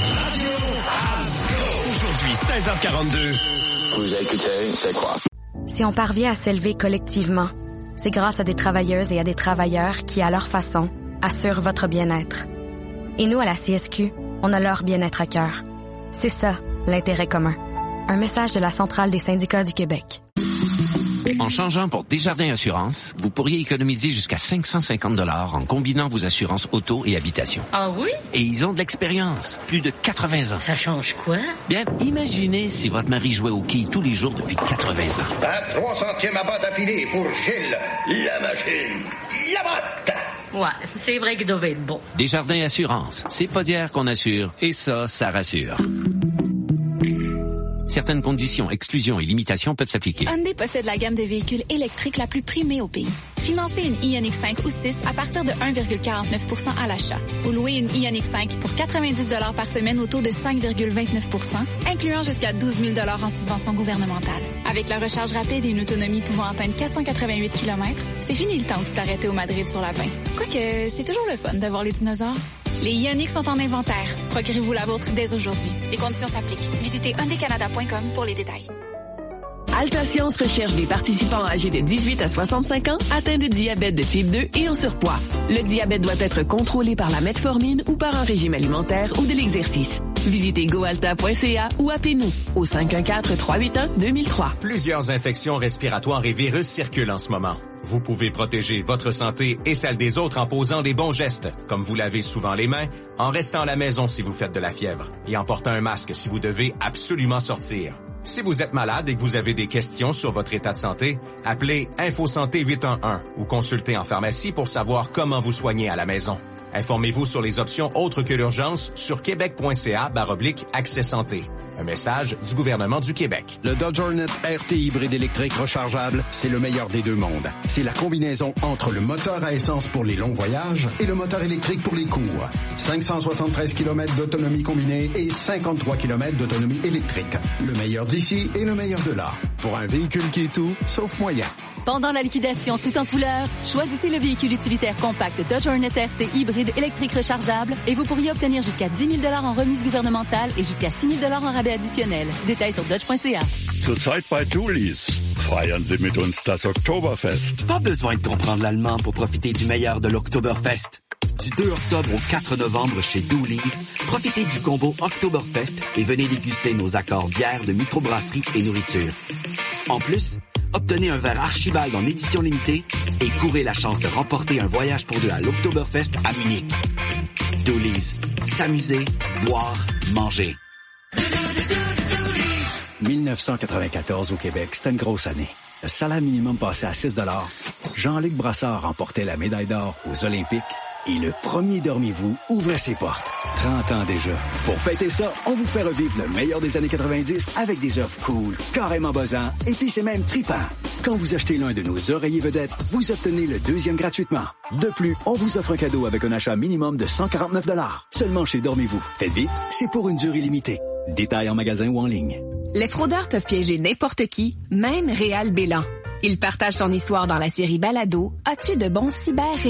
Aujourd'hui, 16h42. Vous écoutez, c'est quoi? Si on parvient à s'élever collectivement, c'est grâce à des travailleuses et à des travailleurs qui, à leur façon, assurent votre bien-être. Et nous, à la CSQ, on a leur bien-être à cœur. C'est ça, l'intérêt commun. Un message de la Centrale des syndicats du Québec. En changeant pour Desjardins Assurance, vous pourriez économiser jusqu'à 550 $ en combinant vos assurances auto et habitation. Ah oui? Et ils ont de l'expérience, plus de 80 ans. Ça change quoi? Bien, imaginez si votre mari jouait au quilles tous les jours depuis 80 ans. À 300e abat d'affilée pour Gilles, la machine, la botte! Ouais, c'est vrai qu'il devait être bon. Desjardins Assurance, c'est pas d'hier qu'on assure, et ça rassure. Certaines conditions, exclusions et limitations peuvent s'appliquer. Hyundai possède la gamme de véhicules électriques la plus primée au pays. Financez une Ioniq 5 ou 6 à partir de 1,49 % à l'achat. Ou louez une Ioniq 5 pour 90 $ par semaine au taux de 5,29 %, incluant jusqu'à 12 000 $ en subvention gouvernementale. Avec la recharge rapide et une autonomie pouvant atteindre 488 km, c'est fini le temps où tu t'arrêtais au Madrid sur la 20. Quoique, c'est toujours le fun d'avoir les dinosaures. Les Ioniq sont en inventaire. Procurez-vous la vôtre dès aujourd'hui. Les conditions s'appliquent. Visitez hyundaicanada.com pour les détails. Altascience recherche des participants âgés de 18 à 65 ans atteints de diabète de type 2 et en surpoids. Le diabète doit être contrôlé par la metformine ou par un régime alimentaire ou de l'exercice. Visitez goalta.ca ou appelez-nous au 514-381-2003. Plusieurs infections respiratoires et virus circulent en ce moment. Vous pouvez protéger votre santé et celle des autres en posant des bons gestes, comme vous lavez souvent les mains, en restant à la maison si vous faites de la fièvre et en portant un masque si vous devez absolument sortir. Si vous êtes malade et que vous avez des questions sur votre état de santé, appelez InfoSanté 811 ou consultez en pharmacie pour savoir comment vous soigner à la maison. Informez-vous sur les options autres que l'urgence sur québec.ca/accès santé. Un message du gouvernement du Québec. Le Dodge Hornet RT hybride électrique rechargeable, c'est le meilleur des deux mondes. C'est la combinaison entre le moteur à essence pour les longs voyages et le moteur électrique pour les courts. 573 km d'autonomie combinée et 53 km d'autonomie électrique. Le meilleur d'ici et le meilleur de là. Pour un véhicule qui est tout, sauf moyen. Pendant la liquidation tout en couleur, choisissez le véhicule utilitaire compact Dodge Hornet RT hybride électrique rechargeable et vous pourriez obtenir jusqu'à 10 000 $ en remise gouvernementale et jusqu'à 6 000 $ en rabais additionnel. Détails sur dodge.ca. Zurzeit bei Julis. Feiern Sie mit uns das Oktoberfest. Pas besoin de comprendre l'allemand pour profiter du meilleur de l'Oktoberfest. Du 2 octobre au 4 novembre chez Doolies, profitez du combo Oktoberfest et venez déguster nos accords bières de microbrasserie et nourriture. En plus, obtenez un verre Archibald en édition limitée et courez la chance de remporter un voyage pour deux à l'Oktoberfest à Munich. Doolies. S'amuser, boire, manger. 1994 au Québec, c'était une grosse année. Le salaire minimum passait à 6 $. Jean-Luc Brassard remportait la médaille d'or aux Olympiques. Et le premier Dormez-vous ouvrait ses portes. 30 ans déjà. Pour fêter ça, on vous fait revivre le meilleur des années 90 avec des offres cool, carrément buzzants, et puis c'est même trippant. Quand vous achetez l'un de nos oreillers vedettes, vous obtenez le deuxième gratuitement. De plus, on vous offre un cadeau avec un achat minimum de 149 $. Seulement chez Dormez-vous. Faites vite, c'est pour une durée limitée. Détails en magasin ou en ligne. Les fraudeurs peuvent piéger n'importe qui, même Réal Bélan. Il partage son histoire dans la série Balado « As-tu de bons cyber-réflexes ?»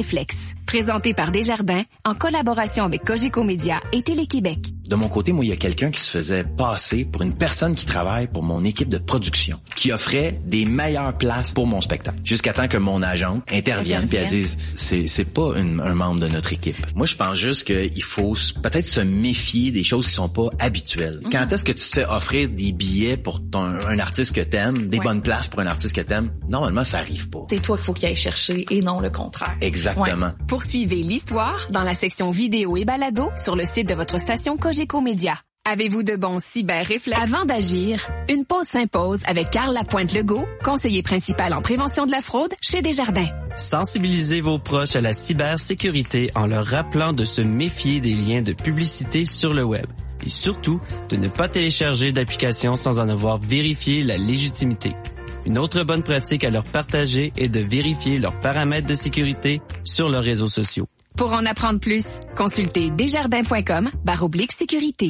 présenté par Desjardins en collaboration avec Cogeco Média et Télé-Québec. De mon côté, moi, il y a quelqu'un qui se faisait passer pour une personne qui travaille pour mon équipe de production, qui offrait des meilleures places pour mon spectacle. Jusqu'à temps que mon agent intervienne puis elle dise « c'est pas un membre de notre équipe ». Moi, je pense juste qu'il faut peut-être se méfier des choses qui sont pas habituelles. Mm-hmm. Quand est-ce que tu te fais offrir des billets pour un artiste que t'aimes, des bonnes places pour un artiste que t'aimes? Normalement, ça arrive pas. C'est toi qu'il faut qu'il aille chercher et non le contraire. Exactement. Ouais. Poursuivez l'histoire dans la section vidéo et balado sur le site de votre station Cogeco Média. Avez-vous de bons cyber-réflexes? Avant d'agir, une pause s'impose avec Carl Lapointe-Legault, conseiller principal en prévention de la fraude chez Desjardins. Sensibilisez vos proches à la cybersécurité en leur rappelant de se méfier des liens de publicité sur le web. Et surtout, de ne pas télécharger d'applications sans en avoir vérifié la légitimité. Une autre bonne pratique à leur partager est de vérifier leurs paramètres de sécurité sur leurs réseaux sociaux. Pour en apprendre plus, consultez desjardins.com/sécurité.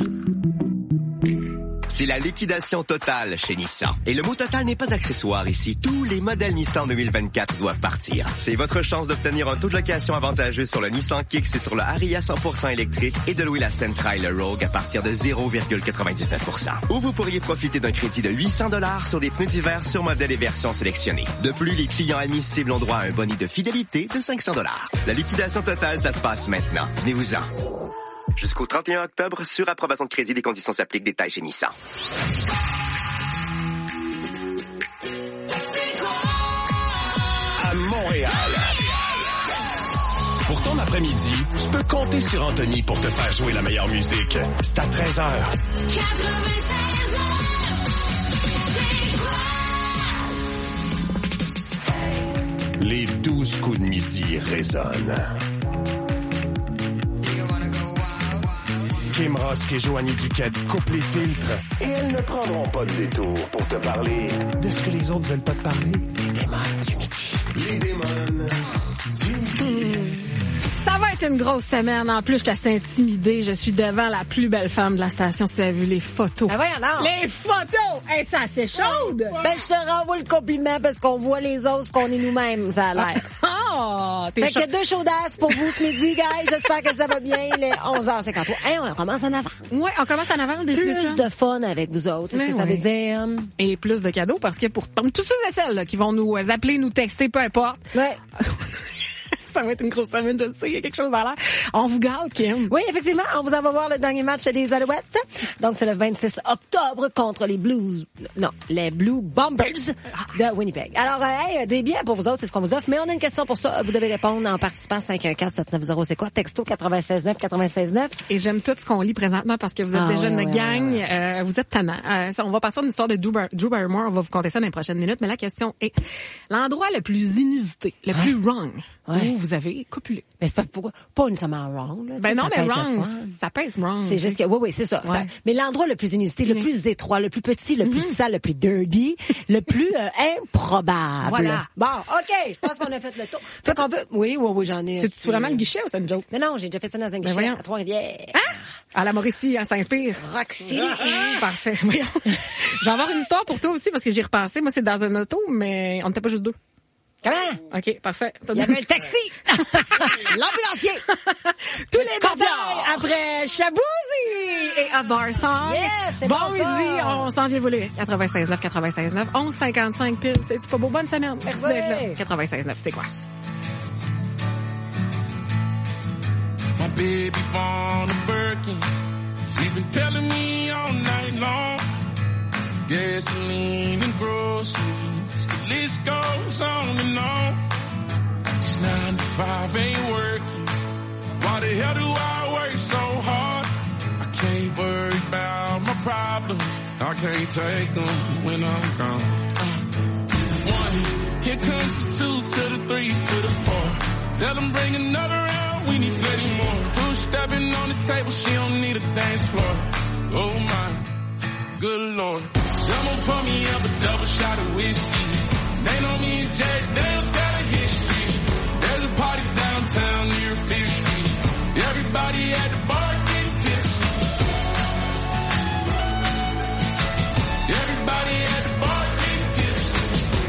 C'est la liquidation totale chez Nissan. Et le mot total n'est pas accessoire ici. Tous les modèles Nissan 2024 doivent partir. C'est votre chance d'obtenir un taux de location avantageux sur le Nissan Kicks et sur le Ariya 100% électrique et de louer la Sentra et le Rogue à partir de 0,99%. Ou vous pourriez profiter d'un crédit de 800 $ sur des pneus d'hiver sur modèles et versions sélectionnées. De plus, les clients admissibles ont droit à un bonus de fidélité de 500 $. La liquidation totale, ça se passe maintenant. Venez-vous-en. Jusqu'au 31 octobre, sur approbation de crédit, des conditions s'appliquent. Détails chez Nissan. À Montréal. Pour ton après-midi, tu peux compter sur Anthony pour te faire jouer la meilleure musique. C'est à 13h. Les 12 coups de midi résonnent. Kim Rosk et Joanie Duquette coupent les filtres et elles ne prendront pas de détour pour te parler de ce que les autres veulent pas te parler. Les démons du midi. Les démons du midi. Ça va être une grosse semaine. En plus, je suis assez intimidée. Je suis devant la plus belle femme de la station. Si tu as vu les photos. Ben voyons donc. Les photos! Es-tu assez chaude? Ben, je te renvoie le compliment parce qu'on voit les autres, qu'on est nous-mêmes, ça a l'air. Oh, fait que 2 chaudasses pour vous ce midi, guys. J'espère que ça va bien. Les 11h53. Hey, on commence en avant. Oui, on commence en avant. Plus de fun avec vous autres. C'est ce que ça veut dire. Et plus de cadeaux parce que pour tous ceux et celles là, qui vont nous appeler, nous texter, peu importe. Ouais. Ça va être une grosse semaine, je sais, il y a quelque chose dans l'air. On vous garde, Kim. Oui, effectivement, on vous en va voir le dernier match des Alouettes. Donc, c'est le 26 octobre contre les Blue Bombers de Winnipeg. Alors, des billets pour vous autres, c'est ce qu'on vous offre. Mais on a une question pour ça. Vous devez répondre en participant 514-790. C'est quoi? Texto 96.9. Et j'aime tout ce qu'on lit présentement parce que vous êtes déjà une gang. Vous êtes tannants. On va partir d'une histoire de Drew Barrymore. On va vous conter ça dans les prochaines minutes. Mais la question est l'endroit le plus inusité, le plus wrong. Ouais. Où vous avez copulé. Mais c'est pas nécessairement wrong, là. Ben non, mais wrong, ça peut être wrong. C'est juste que, oui, c'est ça, ouais. ça. Mais l'endroit le plus inusité, le plus étroit, le plus petit, le plus sale, le plus dirty, le plus improbable. Voilà. Bon, OK, je pense qu'on a fait le tour. Fait qu'on veut... Oui, j'en ai. C'est vraiment le guichet ou c'est une joke? Mais non, j'ai déjà fait ça dans un guichet à Trois-Rivières. À la Mauricie, à Saint-Spire. Roxy. Parfait. Voyons. Je vais avoir une histoire pour toi aussi parce que j'y repensé. Moi, c'est dans un auto, mais on n'était pas juste deux. Comment? OK, parfait. Il y avait un taxi! L'ambulancier! Tous les détails après Shaboozy et A Bar Song. Yes, bon midi, on s'en vient voler. 96.9, 96.9, 11.55 piles. C'est-tu pas beau? Bonne semaine. Merci d'être là. 96.9, c'est quoi? My baby born a Birkin. She's been telling me all night long. Gasoline and groceries, the list goes on and on. This 9 to 5 ain't working. Why the hell do I work so hard? I can't worry about my problems. I can't take them when I'm gone. 1, here comes the 2 to the 3 to the 4. Tell them bring another round, we need plenty more. 2 stepping on the table, she don't need a dance floor. Oh my, good Lord. Someone pour me up a double shot of whiskey. They know me and Jack Daniels got a history. There's a party downtown near 5th Street. Everybody at the bar getting tipsy. Everybody at the bar getting tipsy.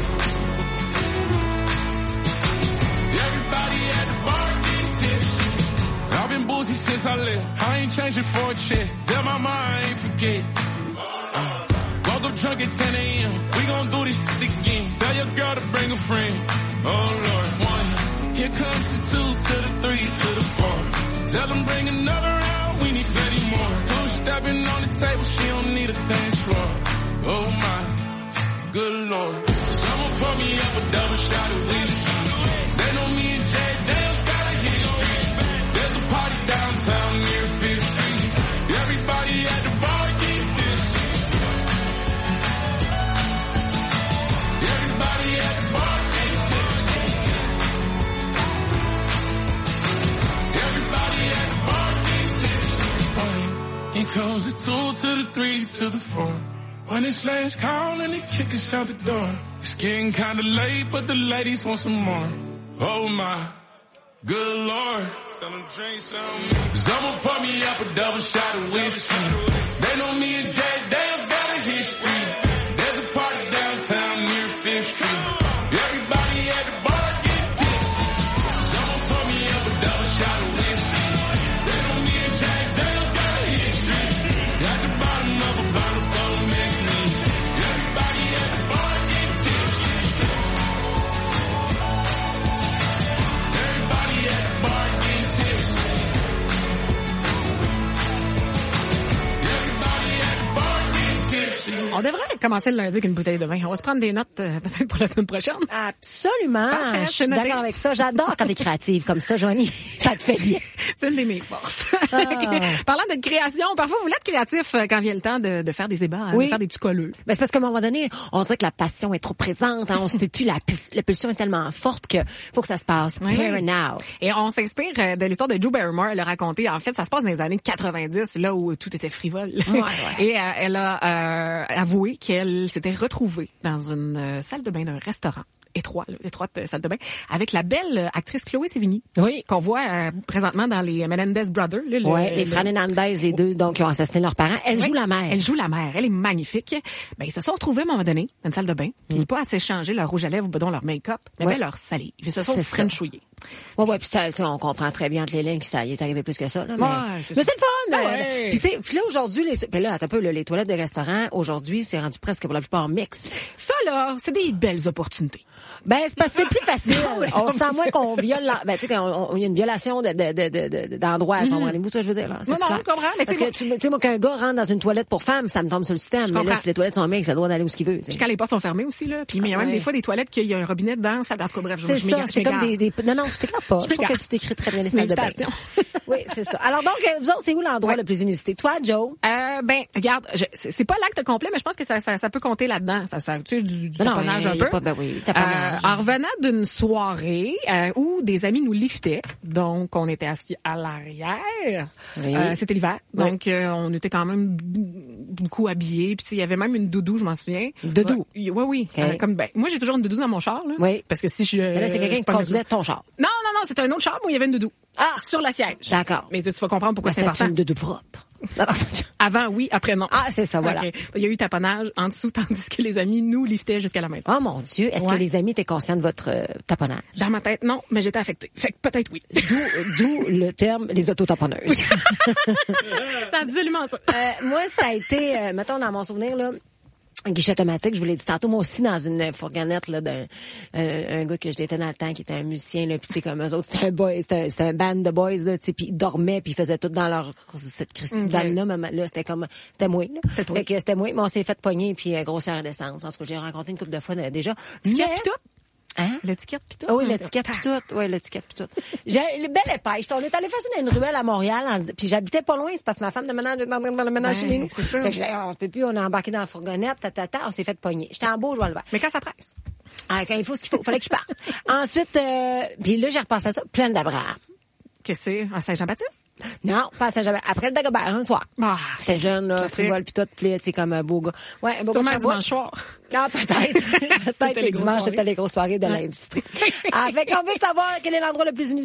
Everybody at the bar getting tipsy. I've been boozy since I left. I ain't changing for a check. Tell my mom I ain't forget. Woke up drunk at 10 a.m. We gon' do this shit again. Tell your girl to bring a friend. Oh Lord, 1. Here comes the 2 to the 3 to the 4. Tell them bring another round. We need plenty more. 2 stepping on the table. She don't need a dance floor. Oh my, good Lord. Someone pour me up a double shot of whiskey. They know me and Jack Daniels got a history. There's a party downtown near 5th Street. Everybody at the bar getting tipsy. Everybody at the bar getting tipsy. Everybody at the bar getting tipsy. Here comes the 2 to the 3 to the 4. When it's last call and they kick us out the door. It's getting kinda late, but the ladies want some more. Oh my, good Lord. Tell them drink some. Someone pour me up a double shot of whiskey. They know me and Jack Daniels got a history. There's a party downtown near 5th Street. Everybody at the bar getting tipsy. Someone pour me up a double shot of whiskey. They know me and Jack Daniels got a history. At the bottom of a bottle full of mixed. Everybody at the bar getting tipsy. Everybody at the bar getting tipsy. Everybody at the bar getting tipsy. On devrait commencer le lundi avec une bouteille de vin. On va se prendre des notes peut-être pour la semaine prochaine. Absolument. Parfait, je suis d'accord avec ça. J'adore quand t'es créative comme ça, Joanie. Ça te fait bien. C'est une de mes forces. Parlant de création, parfois vous l'êtes créatif quand vient le temps de faire des ébats, de faire des petits colleux. Ben, c'est parce qu'à un moment donné, on dirait que la passion est trop présente. Hein, on se peut plus. La pulsion est tellement forte que faut que ça se passe. Oui. Here and now. Et on s'inspire de l'histoire de Drew Barrymore. Elle a raconté, en fait, ça se passe dans les années 90, là où tout était frivole. Ouais. Et elle a avoué qu'elle s'était retrouvée dans une salle de bain d'un restaurant. Étroite salle de bain, avec la belle actrice Chloé Sevigny, qu'on voit présentement dans les Menendez Brothers. Les frères Menendez, les deux, donc, qui ont assassiné leurs parents. Elle joue la mère. Elle joue la mère. Elle est magnifique. Ben, ils se sont retrouvés à un moment donné dans une salle de bain, puis pas à s'échanger leur rouge à lèvres ou leur make-up, mais leur salive. Ils se sont frenchouillés. Ouais, puis on comprend très bien entre les lignes que ça y est arrivé plus que ça, là. Mais c'est le fun! Puis là, aujourd'hui, les toilettes de restaurant, aujourd'hui, c'est rendu presque pour la plupart mix. Ça, là, c'est des belles opportunités. Ben, c'est parce que c'est plus facile. On sent moins qu'on viole tu sais, il y a une violation d'endroit. Comprenez-vous ce que je veux dire, là? Non, je comprends. Mais parce que, tu sais, moi, qu'un gars rentre dans une toilette pour femme, ça me tombe sur le système. Mais là, si les toilettes sont mixtes, ça doit aller où ce qu'il veut. Puis quand les portes sont fermées aussi, là. Puis il y a même des fois des toilettes qu'il y a un robinet dedans. Ça, en tout cas, bref, c'est ça. C'est comme non, tu t'éclaires pas. Je trouve que tu décris très bien les salles de bain. Oui, c'est ça. Alors donc, vous autres, c'est où l'endroit le plus inusité? Toi, Joe? Regarde, c'est pas l'acte complet, mais je pense que ça peut compter là-dedans. Ça tu sais, du taponnage un peu. Taponnage. En revenant d'une soirée où des amis nous liftaient, donc on était assis à l'arrière. Oui. C'était l'hiver, donc on était quand même beaucoup habillés. Puis il y avait même une doudou, je m'en souviens. Doudou? Oui. Okay. Moi, j'ai toujours une doudou dans mon char. Là, oui. Parce que si je... Mais là, c'est quelqu'un qui conduisait ton char. Non, c'était un autre char, mais il y avait une doudou. Sur la siège. D'accord. Mais tu vas comprendre pourquoi c'est important. C'est une doudou propre. Avant, oui, après, non. Ah, c'est ça, voilà. Okay. Il y a eu taponnage en dessous, tandis que les amis nous liftaient jusqu'à la maison. Oh mon Dieu, est-ce que les amis étaient conscients de votre taponnage? Dans ma tête, non, mais j'étais affectée. Fait que peut-être oui. D'où le terme les autotamponneuses. C'est absolument ça. Moi, ça a été, mettons, dans mon souvenir, là, un guichet automatique, je vous l'ai dit tantôt, moi aussi dans une fourgonnette là d'un un gars que je datais dans le temps qui était un musicien là, puis tu sais comme eux autres, c'était un band de boys là, tu sais, puis ils dormaient puis ils faisaient tout dans leur cette Christine là, mais là c'était moi là. Fait que c'était moi, mais on s'est fait pogner puis grossière descente. En tout cas, j'ai rencontré une couple de fois déjà. L'étiquette pis tout? Hein? L'étiquette pis tout? Ah oui, l'étiquette pis tout. Oui, l'étiquette pis tout. J'ai une belle épaisse. On est allé faire ça dans une ruelle à Montréal, puis j'habitais pas loin, c'est parce que ma femme de ménage est en train de faire le ménage chez nous. C'est ça. Fait que on se peut plus, on est embarqué dans la fourgonnette, on s'est fait pogner. J'étais en beau, je vois le vert. Mais quand ça presse? Ah, quand il faut ce qu'il faut, fallait que je parte. Ensuite, puis là, j'ai repassé à ça, pleine d'Abraham. Qu'est-ce que c'est? À Saint-Jean-Baptiste? Non, pas à Saint-Jean-Baptiste. Après le Dagobert, un soir. J'étais jeune, là, frivole pis tout, pis tu sais, comme un beau gars. Ouais, un beau gars. Sûrement dimanche soir. Ah, peut-être. Peut-être que dimanche, c'était les grosses soirées de l'industrie. Fait qu'on veut savoir quel est l'endroit le plus inusité.